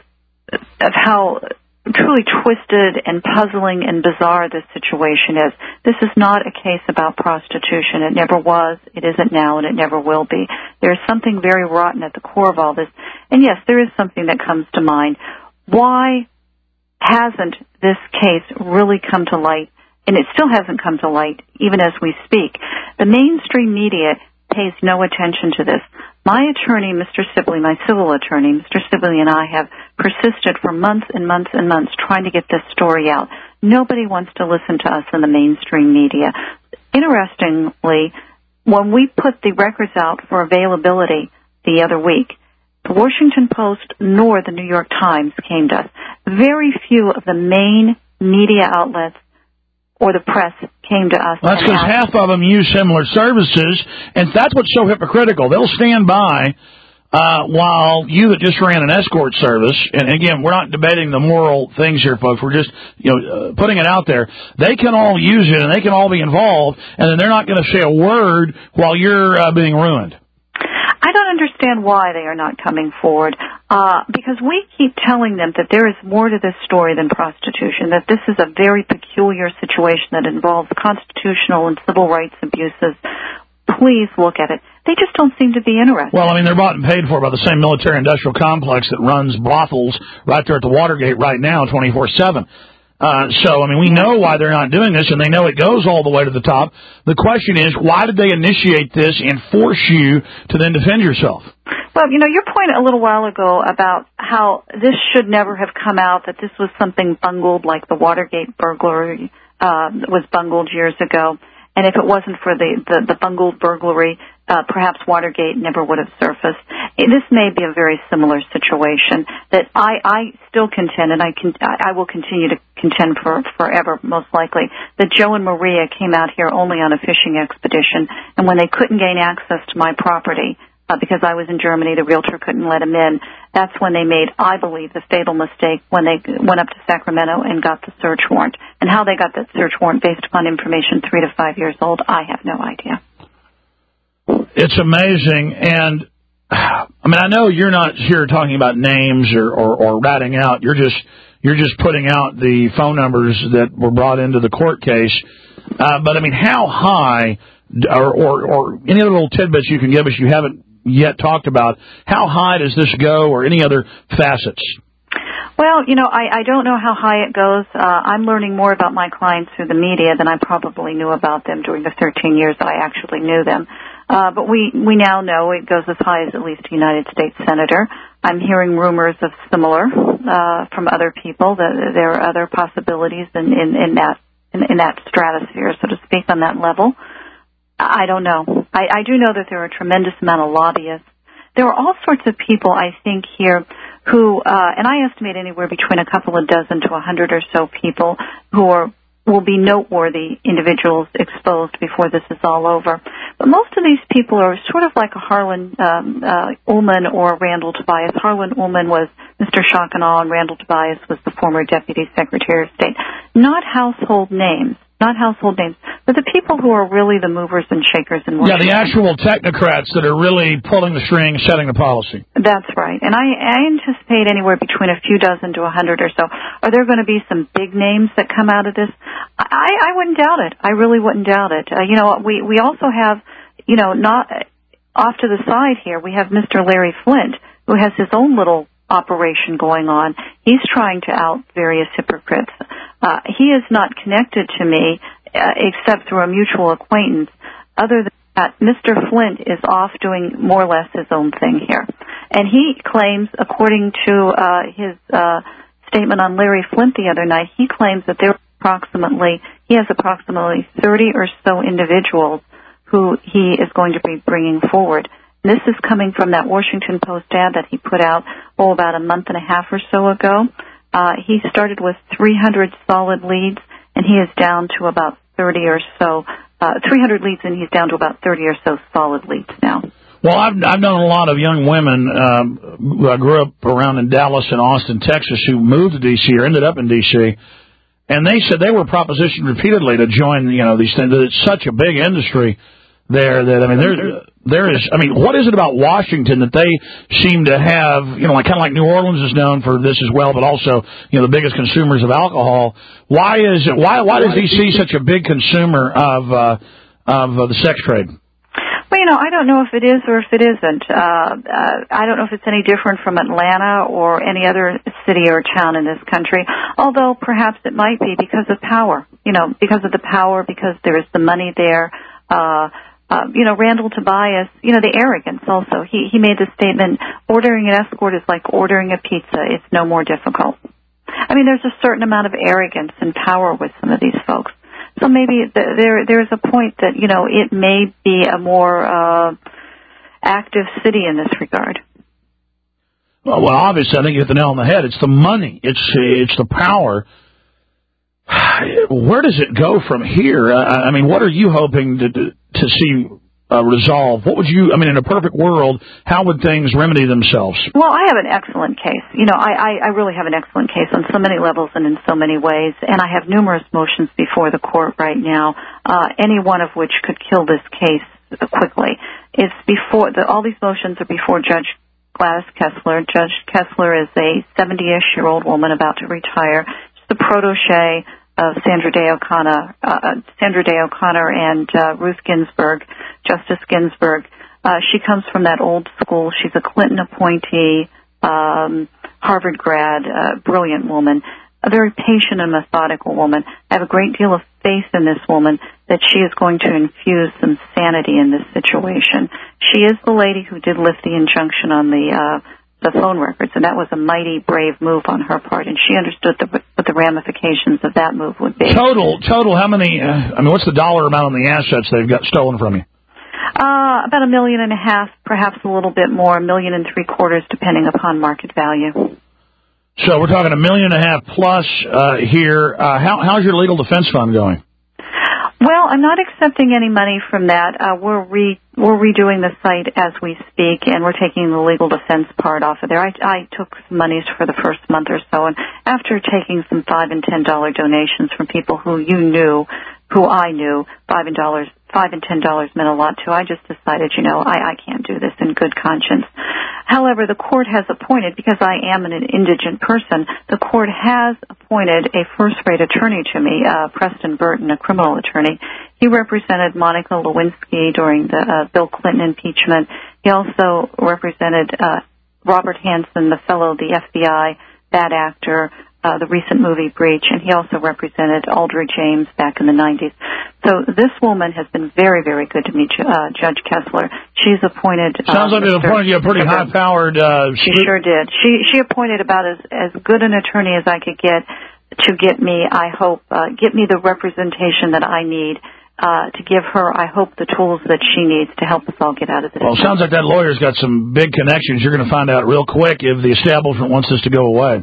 of how truly twisted and puzzling and bizarre this situation is. This is not a case about prostitution. It never was, it isn't now, and it never will be. There's something very rotten at the core of all this. And yes, there is something that comes to mind. Why hasn't this case really come to light? And it still hasn't come to light, even as we speak. The mainstream media pays no attention to this. My attorney, Mister Sibley, my civil attorney, Mister Sibley, and I have persisted for months and months and months trying to get this story out. Nobody wants to listen to us in the mainstream media. Interestingly, when we put the records out for availability the other week, the Washington Post nor the New York Times came to us. Very few of the main media outlets or the press came to us. Well, that's because half of them use similar services, and that's what's so hypocritical. They'll stand by uh, while you that just ran an escort service, and again, we're not debating the moral things here, folks. We're just you know uh, putting it out there. They can all use it, and they can all be involved, and then they're not going to say a word while you're uh, being ruined. I don't understand why they are not coming forward, uh, because we keep telling them that there is more to this story than prostitution, that this is a very peculiar situation that involves constitutional and civil rights abuses. Please look at it. They just don't seem to be interested. Well, I mean, they're bought and paid for by the same military-industrial complex that runs brothels right there at the Watergate right now, twenty-four seven. Uh, so, I mean, we know why they're not doing this, and they know it goes all the way to the top. The question is, why did they initiate this and force you to then defend yourself? Well, you know, your point a little while ago about how this should never have come out, that this was something bungled like the Watergate burglary uh, was bungled years ago. And if it wasn't for the, the, the bungled burglary, uh, perhaps Watergate never would have surfaced. This may be a very similar situation that I, I still contend, and I, can, I will continue to contend for forever, most likely, that Joe and Maria came out here only on a fishing expedition, and when they couldn't gain access to my property, uh, because I was in Germany, the realtor couldn't let them in, that's when they made, I believe, the fatal mistake when they went up to Sacramento and got the search warrant. And how they got that search warrant based upon information three to five years old, I have no idea. It's amazing, and I mean, I know you're not here talking about names or, or, or ratting out. You're just you're just putting out the phone numbers that were brought into the court case. Uh, but I mean, how high, or, or, or any other little tidbits you can give us you haven't yet talked about? How high does this go, or any other facets? Well, you know, I, I don't know how high it goes. Uh, I'm learning more about my clients through the media than I probably knew about them during the thirteen years that I actually knew them. Uh, but we, we now know it goes as high as at least a United States Senator. I'm hearing rumors of similar uh, from other people. That there are other possibilities in, in, in that in, in that stratosphere, so to speak, on that level. I don't know. I, I do know that there are a tremendous amount of lobbyists. There are all sorts of people, I think, here who, uh, and I estimate anywhere between a couple of dozen to a hundred or so people who are will be noteworthy individuals exposed before this is all over. But most of these people are sort of like a Harlan um, uh, Ullman or Randall Tobias. Harlan Ullman was Mister Shockanall, and Randall Tobias was the former Deputy Secretary of State. Not household names. Not household names, but the people who are really the movers and shakers in Washington. Yeah, the actual technocrats that are really pulling the strings, setting the policy. That's right. And I, I anticipate anywhere between a few dozen to a hundred or so. Are there going to be some big names that come out of this? I, I wouldn't doubt it. I really wouldn't doubt it. Uh, you know, we, we also have, you know, not off to the side here, we have Mister Larry Flint, who has his own little operation going on. He's trying to out various hypocrites. Uh, he is not connected to me uh, except through a mutual acquaintance. Other than that, Mister Flint is off doing more or less his own thing here. And he claims, according to uh, his uh, statement on Larry Flint the other night, he claims that there are approximately, he has approximately thirty or so individuals who he is going to be bringing forward. And this is coming from that Washington Post ad that he put out, oh, about a month and a half or so ago. Uh, he started with three hundred solid leads, and he is down to about thirty or so, uh, three hundred leads, and he's down to about thirty or so solid leads now. Well, I've, I've known a lot of young women um, who I grew up around in Dallas and Austin, Texas, who moved to D C or ended up in D C, and they said they were propositioned repeatedly to join, you know, these things. It's such a big industry there that, I mean, there, there is, I mean, what is it about Washington that they seem to have, you know, like kind of like New Orleans is known for this as well, but also, you know, the biggest consumers of alcohol. Why is it, why, why is D C such a big consumer of, uh, of uh, the sex trade? Well, you know, I don't know if it is or if it isn't. Uh, uh, I don't know if it's any different from Atlanta or any other city or town in this country, although perhaps it might be because of power, you know, because of the power, because there is the money there. Uh, Uh, you know, Randall Tobias, you know, the arrogance also. He, he made the statement, ordering an escort is like ordering a pizza. It's no more difficult. I mean, there's a certain amount of arrogance and power with some of these folks. So maybe th- there there's a point that, you know, it may be a more uh, active city in this regard. Well, well, obviously, I think you hit the nail on the head. It's the money. It's it's the power. Where does it go from here? I, I mean, what are you hoping to to see uh, resolve? What would you, I mean, in a perfect world, how would things remedy themselves? Well, I have an excellent case. You know, I, I, I really have an excellent case on so many levels and in so many ways, and I have numerous motions before the court right now, uh, any one of which could kill this case quickly. It's before, the, all these motions are before Judge Gladys Kessler. Judge Kessler is a seventy-ish-year-old woman about to retire. She's the protege of Sandra Day O'Connor, uh, Sandra Day O'Connor and uh, Ruth Ginsburg, Justice Ginsburg. Uh, she comes from that old school. She's a Clinton appointee, um, Harvard grad, uh, brilliant woman, a very patient and methodical woman. I have a great deal of faith in this woman that she is going to infuse some sanity in this situation. She is the lady who did lift the injunction on the uh, the phone records, and that was a mighty brave move on her part, and she understood the, what the ramifications of that move would be. Total, total, how many, uh, I mean, what's the dollar amount on the assets they've got stolen from you? Uh, about a million and a half, perhaps a little bit more, a million and three quarters, depending upon market value. So we're talking a million and a half plus uh, here. Uh, how, how's your legal defense fund going? Well, I'm not accepting any money from that. Uh, we're re, we're redoing the site as we speak, and we're taking the legal defense part off of there. I, I took some monies for the first month or so, and after taking some five and ten dollar donations from people who you knew, who I knew, five and dollars, five and ten dollars meant a lot to, I just decided, you know, I, I can't do this in good conscience. However, the court has appointed, because I am an indigent person, the court has appointed a first-rate attorney to me, uh, Preston Burton, a criminal attorney. He represented Monica Lewinsky during the uh, Bill Clinton impeachment. He also represented uh, Robert Hansen, the fellow of the F B I, bad actor, uh, the recent movie Breach, and he also represented Audrey James back in the nineties. So this woman has been very, very good to me, uh, Judge Kessler. She's appointed... Sounds uh, like they appointed you a pretty high-powered... Uh, she sure did. She she appointed about as, as good an attorney as I could get to get me, I hope, uh, get me the representation that I need uh, to give her, I hope, the tools that she needs to help us all get out of this. Well, it sounds like that lawyer's got some big connections. You're going to find out real quick if the establishment wants this to go away.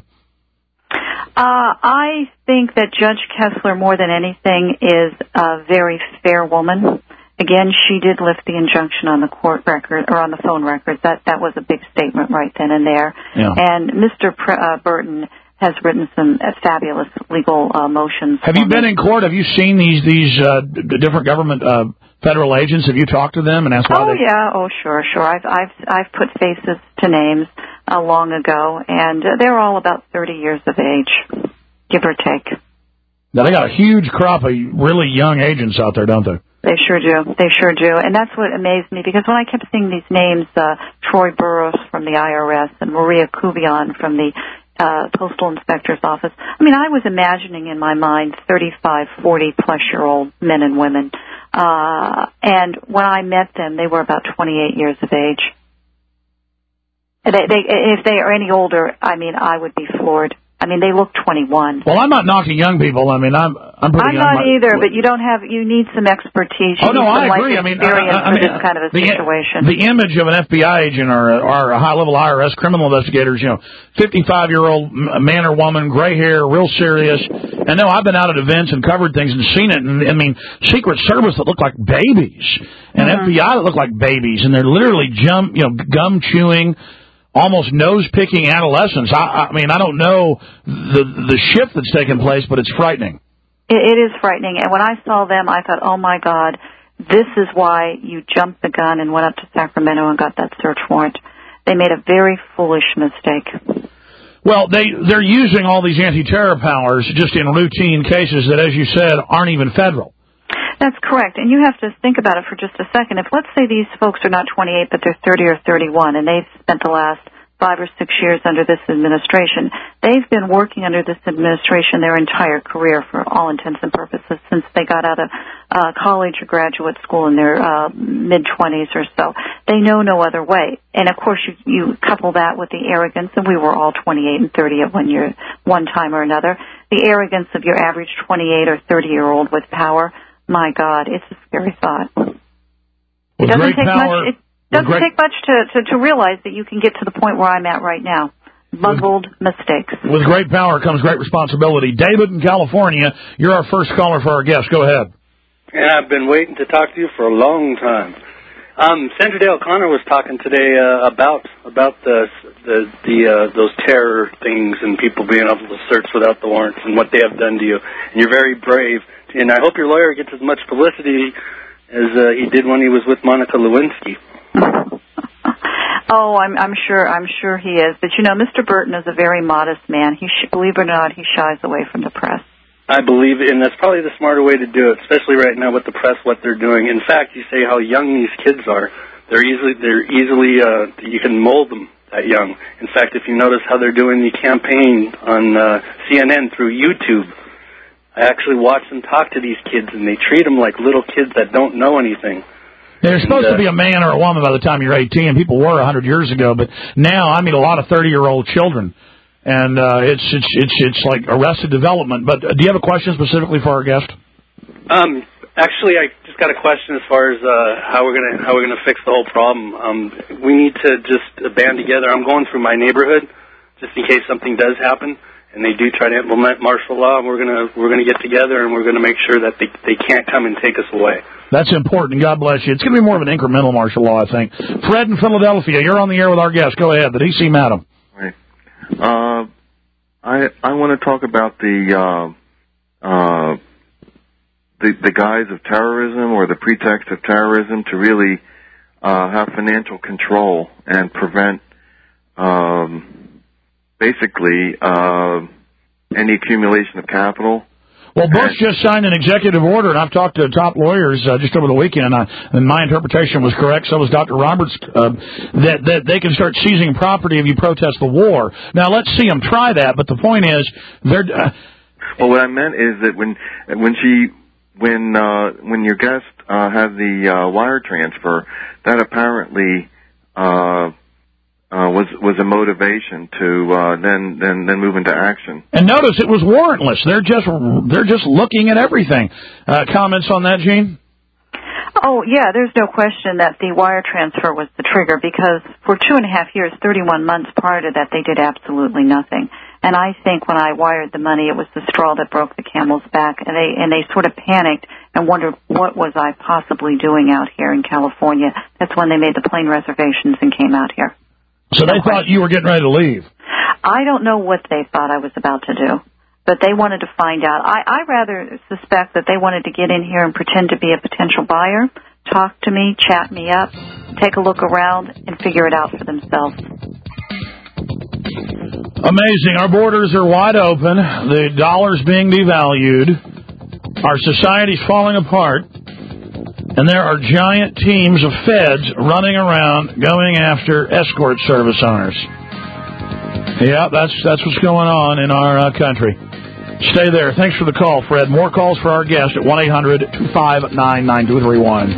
Uh, I think that Judge Kessler, more than anything, is a very fair woman. Again, she did lift the injunction on the court record, or on the phone records. That that was a big statement right then and there. Yeah. And Mister Pre- uh, Burton has written some uh, fabulous legal uh, motions. Have you been in court? Have you seen these these uh, d- different government uh, federal agents? Have you talked to them and asked why Oh they... yeah, oh sure, sure. I've I've I've put faces to names uh, long ago, and uh, they're all about thirty years of age, give or take. Now they got a huge crop of really young agents out there, don't they? They sure do. They sure do. And that's what amazed me, because when I kept seeing these names, uh, Troy Burroughs from the I R S and Maria Kubion from the uh, Postal Inspector's Office, I mean, I was imagining in my mind thirty-five, forty-plus-year-old men and women. Uh, and when I met them, they were about twenty-eight years of age. They, they, if they are any older, I mean, I would be floored. I mean, they look twenty-one. Well, I'm not knocking young people. I mean, I'm I'm pretty I'm young. not My, either, but you don't have, you need some expertise. You Oh, no, need some I agree. life I mean, experience I, I, I mean, for this kind of a the, situation. The image of an F B I agent or a, or a high-level I R S criminal investigators, you know, fifty-five-year-old man or woman, gray hair, real serious. And no, I've been out at events and covered things and seen it. And I mean, Secret Service that look like babies, and Mm-hmm. F B I that look like babies, and they're literally jump, you know, gum chewing, almost nose-picking adolescents. I, I mean, I don't know the the shift that's taken place, but it's frightening. It, it is frightening. And when I saw them, I thought, oh, my God, this is why you jumped the gun and went up to Sacramento and got that search warrant. They made a very foolish mistake. Well, they, they're using all these anti-terror powers just in routine cases that, as you said, aren't even federal. That's correct. And you have to think about it for just a second. If, let's say, these folks are not twenty-eight, but they're thirty or thirty-one, and they've spent the last five or six years under this administration, they've been working under this administration their entire career for all intents and purposes since they got out of uh, college or graduate school in their uh, mid-twenties or so. They know no other way. And, of course, you, you couple that with the arrogance, and we were all twenty-eight and thirty at one year, one time or another, the arrogance of your average twenty-eight or thirty-year-old with power. My God, it's a scary thought. It doesn't take much. It doesn't take much to, to to realize that you can get to the point where I'm at right now. Bungled mistakes. With great power comes great responsibility. David in California, you're our first caller for our guest. Go ahead. And I've been waiting to talk to you for a long time. Um, Sandra Day O'Connor was talking today uh, about about the the, the uh, those terror things and people being able to search without the warrants and what they have done to you. And you're very brave. And I hope your lawyer gets as much publicity as uh, he did when he was with Monica Lewinsky. Oh, I'm I'm sure I'm sure he is. But you know, Mister Burton is a very modest man. He sh- believe it or not, he shies away from the press. I believe it, and that's probably the smarter way to do it, especially right now with the press, what they're doing. In fact, you say how young these kids are. They're easily they're easily uh, you can mold them that young. In fact, if you notice how they're doing the campaign on uh, C N N through YouTube. I actually watch them talk to these kids, and they treat them like little kids that don't know anything. They're supposed and, uh, to be a man or a woman by the time you're eighteen. People were one hundred years ago, but now I meet a lot of thirty-year-old children, and uh, it's it's it's it's like arrested development. But uh, do you have a question specifically for our guest? Um, actually, I just got a question as far as uh, how we're gonna how we're gonna fix the whole problem. Um, we need to just band together. I'm going through my neighborhood just in case something does happen. And they do try to implement martial law. We're gonna we're gonna get together, and we're gonna make sure that they they can't come and take us away. That's important. God bless you. It's gonna be more of an incremental martial law, I think. Fred in Philadelphia, you're on the air with our guest. Go ahead, the D C Madam. Right. Uh, I I want to talk about the uh, uh, the the guise of terrorism or the pretext of terrorism to really uh, have financial control and prevent. Um, Basically, uh, any accumulation of capital. Well, Bush just signed an executive order, and I've talked to top lawyers uh, just over the weekend, uh, and my interpretation was correct. So was Doctor Roberts, uh, that that they can start seizing property if you protest the war. Now, let's see them try that. But the point is, they're. Uh, well, what I meant is that when when she when uh, when your guest uh, had the uh, wire transfer, that apparently. Uh, Uh, was was a motivation to uh, then then then move into action. And notice it was warrantless. They're just they're just looking at everything. Uh, comments on that, Gene? Oh yeah, there's no question that the wire transfer was the trigger, because for two and a half years, thirty-one months prior to that, they did absolutely nothing. And I think when I wired the money, it was the straw that broke the camel's back, and they and they sort of panicked and wondered, what was I possibly doing out here in California? That's when they made the plane reservations and came out here. So they thought you were getting ready to leave. I don't know what they thought I was about to do, but they wanted to find out. I, I rather suspect that they wanted to get in here and pretend to be a potential buyer, talk to me, chat me up, take a look around, and figure it out for themselves. Amazing. Our borders are wide open. The dollar's being devalued. Our society's falling apart. And there are giant teams of feds running around going after escort service owners. Yeah, that's that's what's going on in our uh, country. Stay there. Thanks for the call, Fred. More calls for our guest at one eight hundred two five nine nine two three one.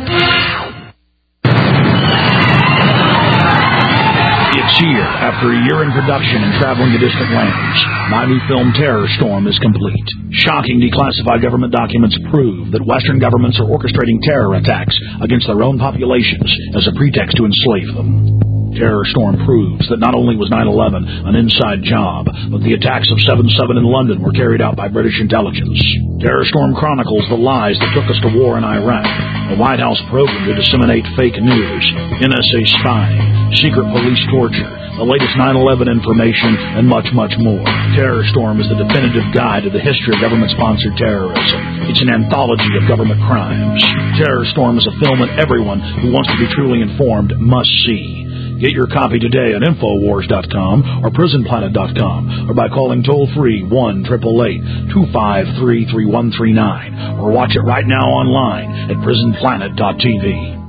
It's here. After a year in production and traveling to distant lands, my new film Terror Storm is complete. Shocking declassified government documents prove that Western governments are orchestrating terror attacks against their own populations as a pretext to enslave them. Terror Storm proves that not only was nine eleven an inside job, but the attacks of seven seven in London were carried out by British intelligence. Terror Storm chronicles the lies that took us to war in Iraq, a White House program to disseminate fake news, N S A spying, secret police torture, the latest nine eleven information, and much, much more. Terror Storm is the definitive guide to the history of government-sponsored terrorism. It's an anthology of government crimes. Terror Storm is a film that everyone who wants to be truly informed must see. Get your copy today at Infowars dot com or Prison Planet dot com, or by calling toll-free one eight eight eight, two five three, three one three nine, or watch it right now online at Prison Planet dot T V.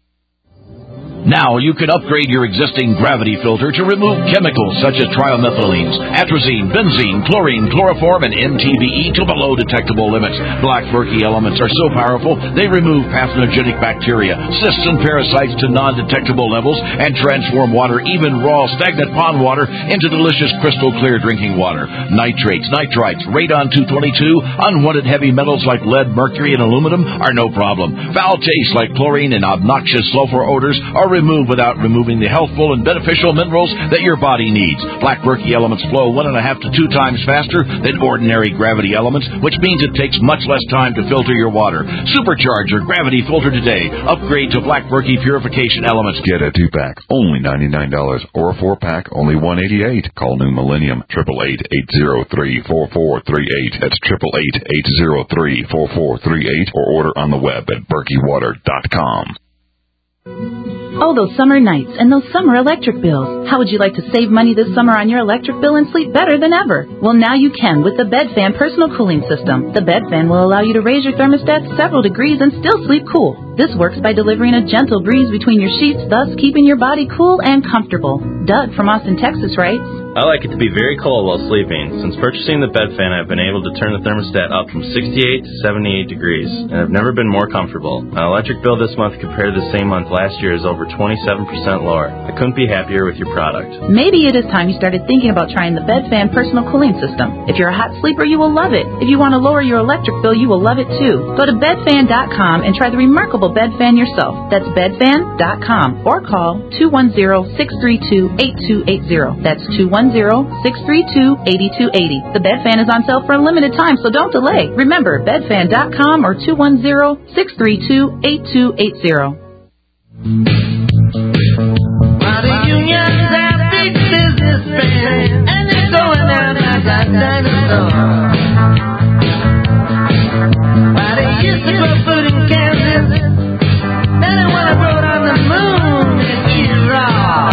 Now you can upgrade your existing gravity filter to remove chemicals such as trimethylenes, atrazine, benzene, chlorine, chloroform, and M T B E to below detectable limits. Black murky elements are so powerful they remove pathogenic bacteria, cysts, and parasites to non-detectable levels and transform water, even raw, stagnant pond water, into delicious crystal clear drinking water. Nitrates, nitrites, radon two twenty-two, unwanted heavy metals like lead, mercury, and aluminum are no problem. Foul tastes like chlorine and obnoxious sulfur odors are removed without removing the healthful and beneficial minerals that your body needs. Black murky elements flow one and a half to two times faster than ordinary gravity elements, which means it takes much less time to filter your water. Supercharge your gravity filter today. Upgrade to Black Murky Purification Elements. Get a two-pack, only ninety-nine dollars, or a four-pack, only one hundred eighty-eight dollars. Call New Millennium, eight eight eight, eight zero three, four four three eight. That's eight eight eight, eight zero three, four four three eight, or order on the web at berkey water dot com. Oh, those summer nights and those summer electric bills. How would you like to save money this summer on your electric bill and sleep better than ever? Well, now you can with the BedFan Personal Cooling System. The BedFan will allow you to raise your thermostat several degrees and still sleep cool. This works by delivering a gentle breeze between your sheets, thus keeping your body cool and comfortable. Doug from Austin, Texas writes, I like it to be very cold while sleeping. Since purchasing the BedFan, I've been able to turn the thermostat up from sixty-eight to seventy-eight degrees, and I've never been more comfortable. My electric bill this month compared to the same month last year is over twenty-seven percent lower. I couldn't be happier with your product. Maybe it is time you started thinking about trying the BedFan Personal Cooling System. If you're a hot sleeper, you will love it. If you want to lower your electric bill, you will love it too. Go to bedfan dot com and try the remarkable BedFan yourself. That's bedfan dot com, or call two one zero, six three two, eight two eight zero. That's two one zero, six three two, eight two eight zero. The BedFan is on sale for a limited time, so don't delay. Remember, bedfan dot com or two one zero, six three two, eight two eight zero. Well, the unions are big businessmen, and they're going down as a dinosaur. Well, they used to grow food in Kansas, then they want to grow it on the moon and eat it raw.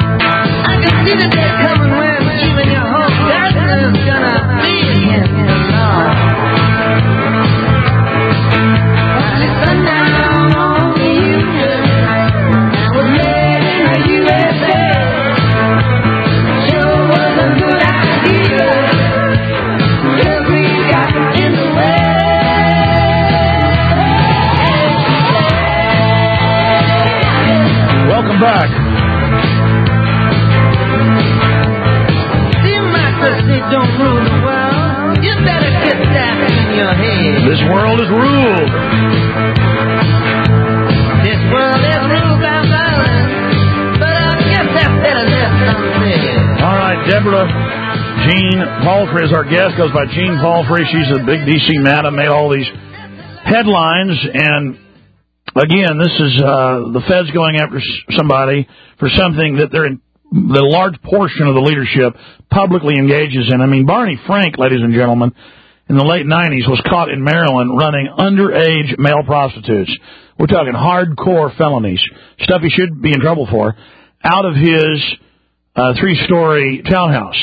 I can see the day coming when even your whole garden is gonna be in the law. Palfrey is our guest. Goes by Jean Palfrey. She's a big D C madam, made all these headlines. And, again, this is uh, the feds going after somebody for something that they're in, the large portion of the leadership publicly engages in. I mean, Barney Frank, ladies and gentlemen, in the late nineties was caught in Maryland running underage male prostitutes. We're talking hardcore felonies, stuff he should be in trouble for, out of his uh, three-story townhouse.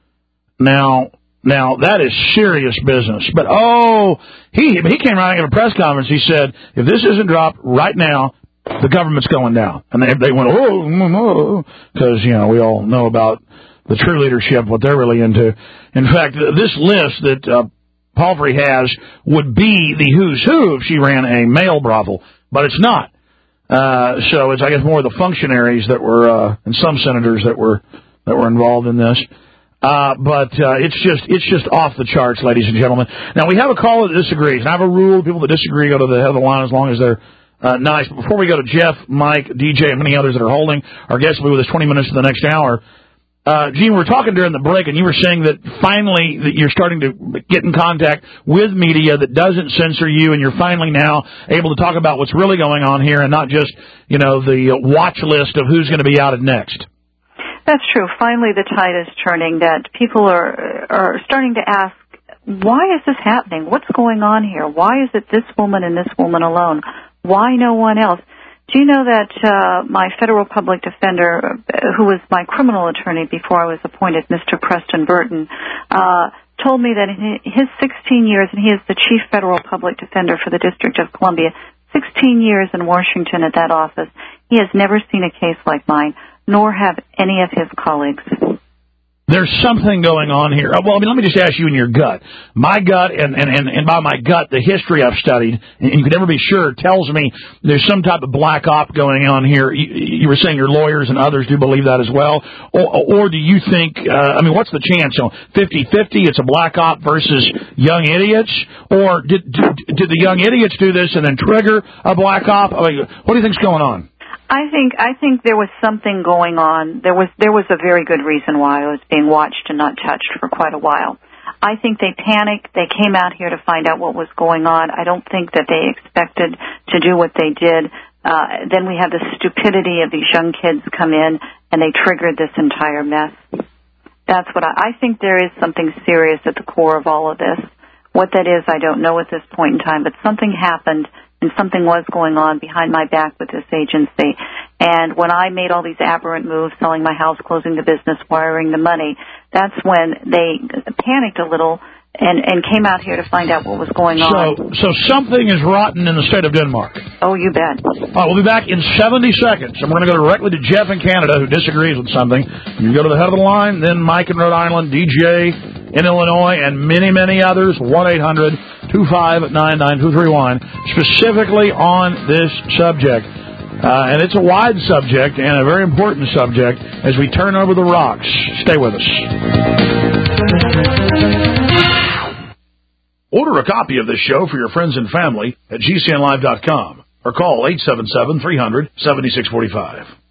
Now, now that is serious business. But, oh, he he came out and gave a press conference. He said, if this isn't dropped right now, the government's going down. And they, they went, oh, no, because, you know, we all know about the true leadership, what they're really into. In fact, this list that uh, Palfrey has would be the who's who if she ran a male brothel, but it's not. Uh, so it's, I guess, more the functionaries that were, uh, and some senators that were, that were involved in this. Uh, but, uh, it's just, it's just off the charts, ladies and gentlemen. Now, we have a caller that disagrees, and I have a rule, people that disagree go to the head of the line as long as they're, uh, nice. But before we go to Jeff, Mike, D J, and many others that are holding, our guests will be with us twenty minutes to the next hour. Uh, Gene, we were talking during the break, and you were saying that finally that you're starting to get in contact with media that doesn't censor you, and you're finally now able to talk about what's really going on here and not just, you know, the watch list of who's going to be outed next. That's true. Finally, the tide is turning, that people are are starting to ask, why is this happening? What's going on here? Why is it this woman and this woman alone? Why no one else? Do you know that uh, my federal public defender, uh, who was my criminal attorney before I was appointed, Mister Preston Burton, uh, told me that in his sixteen years, and he is the chief federal public defender for the District of Columbia, sixteen years in Washington at that office, he has never seen a case like mine, nor have any of his colleagues. There's something going on here. Well, I mean, let me just ask you in your gut. My gut, and, and, and, and by my gut, the history I've studied, and you can never be sure, tells me there's some type of black op going on here. You, you were saying your lawyers and others do believe that as well? Or, or do you think, uh, I mean, what's the chance? So fifty-fifty, it's a black op versus young idiots? Or did, did, did the young idiots do this and then trigger a black op? I mean, what do you think's going on? I think I think there was something going on. There was there was a very good reason why I was being watched and not touched for quite a while. I think they panicked. They came out here to find out what was going on. I don't think that they expected to do what they did. Uh, then we have the stupidity of these young kids come in, and they triggered this entire mess. That's what I, I think. There is something serious at the core of all of this. What that is, I don't know at this point in time, but something happened. And something was going on behind my back with this agency. And when I made all these aberrant moves, selling my house, closing the business, wiring the money, that's when they panicked a little and, and came out here to find out what was going on. So, so something is rotten in the state of Denmark. Oh, you bet. All right, we'll be back in seventy seconds, and we're going to go directly to Jeff in Canada, who disagrees with something. You go to the head of the line, then Mike in Rhode Island, D J in Illinois, and many, many others. one eight hundred two five nine nine two three one, specifically on this subject. Uh, and it's a wide subject and a very important subject as we turn over the rocks. Stay with us. Order a copy of this show for your friends and family at G C N live dot com or call eight seven seven, three hundred, seventy-six forty-five.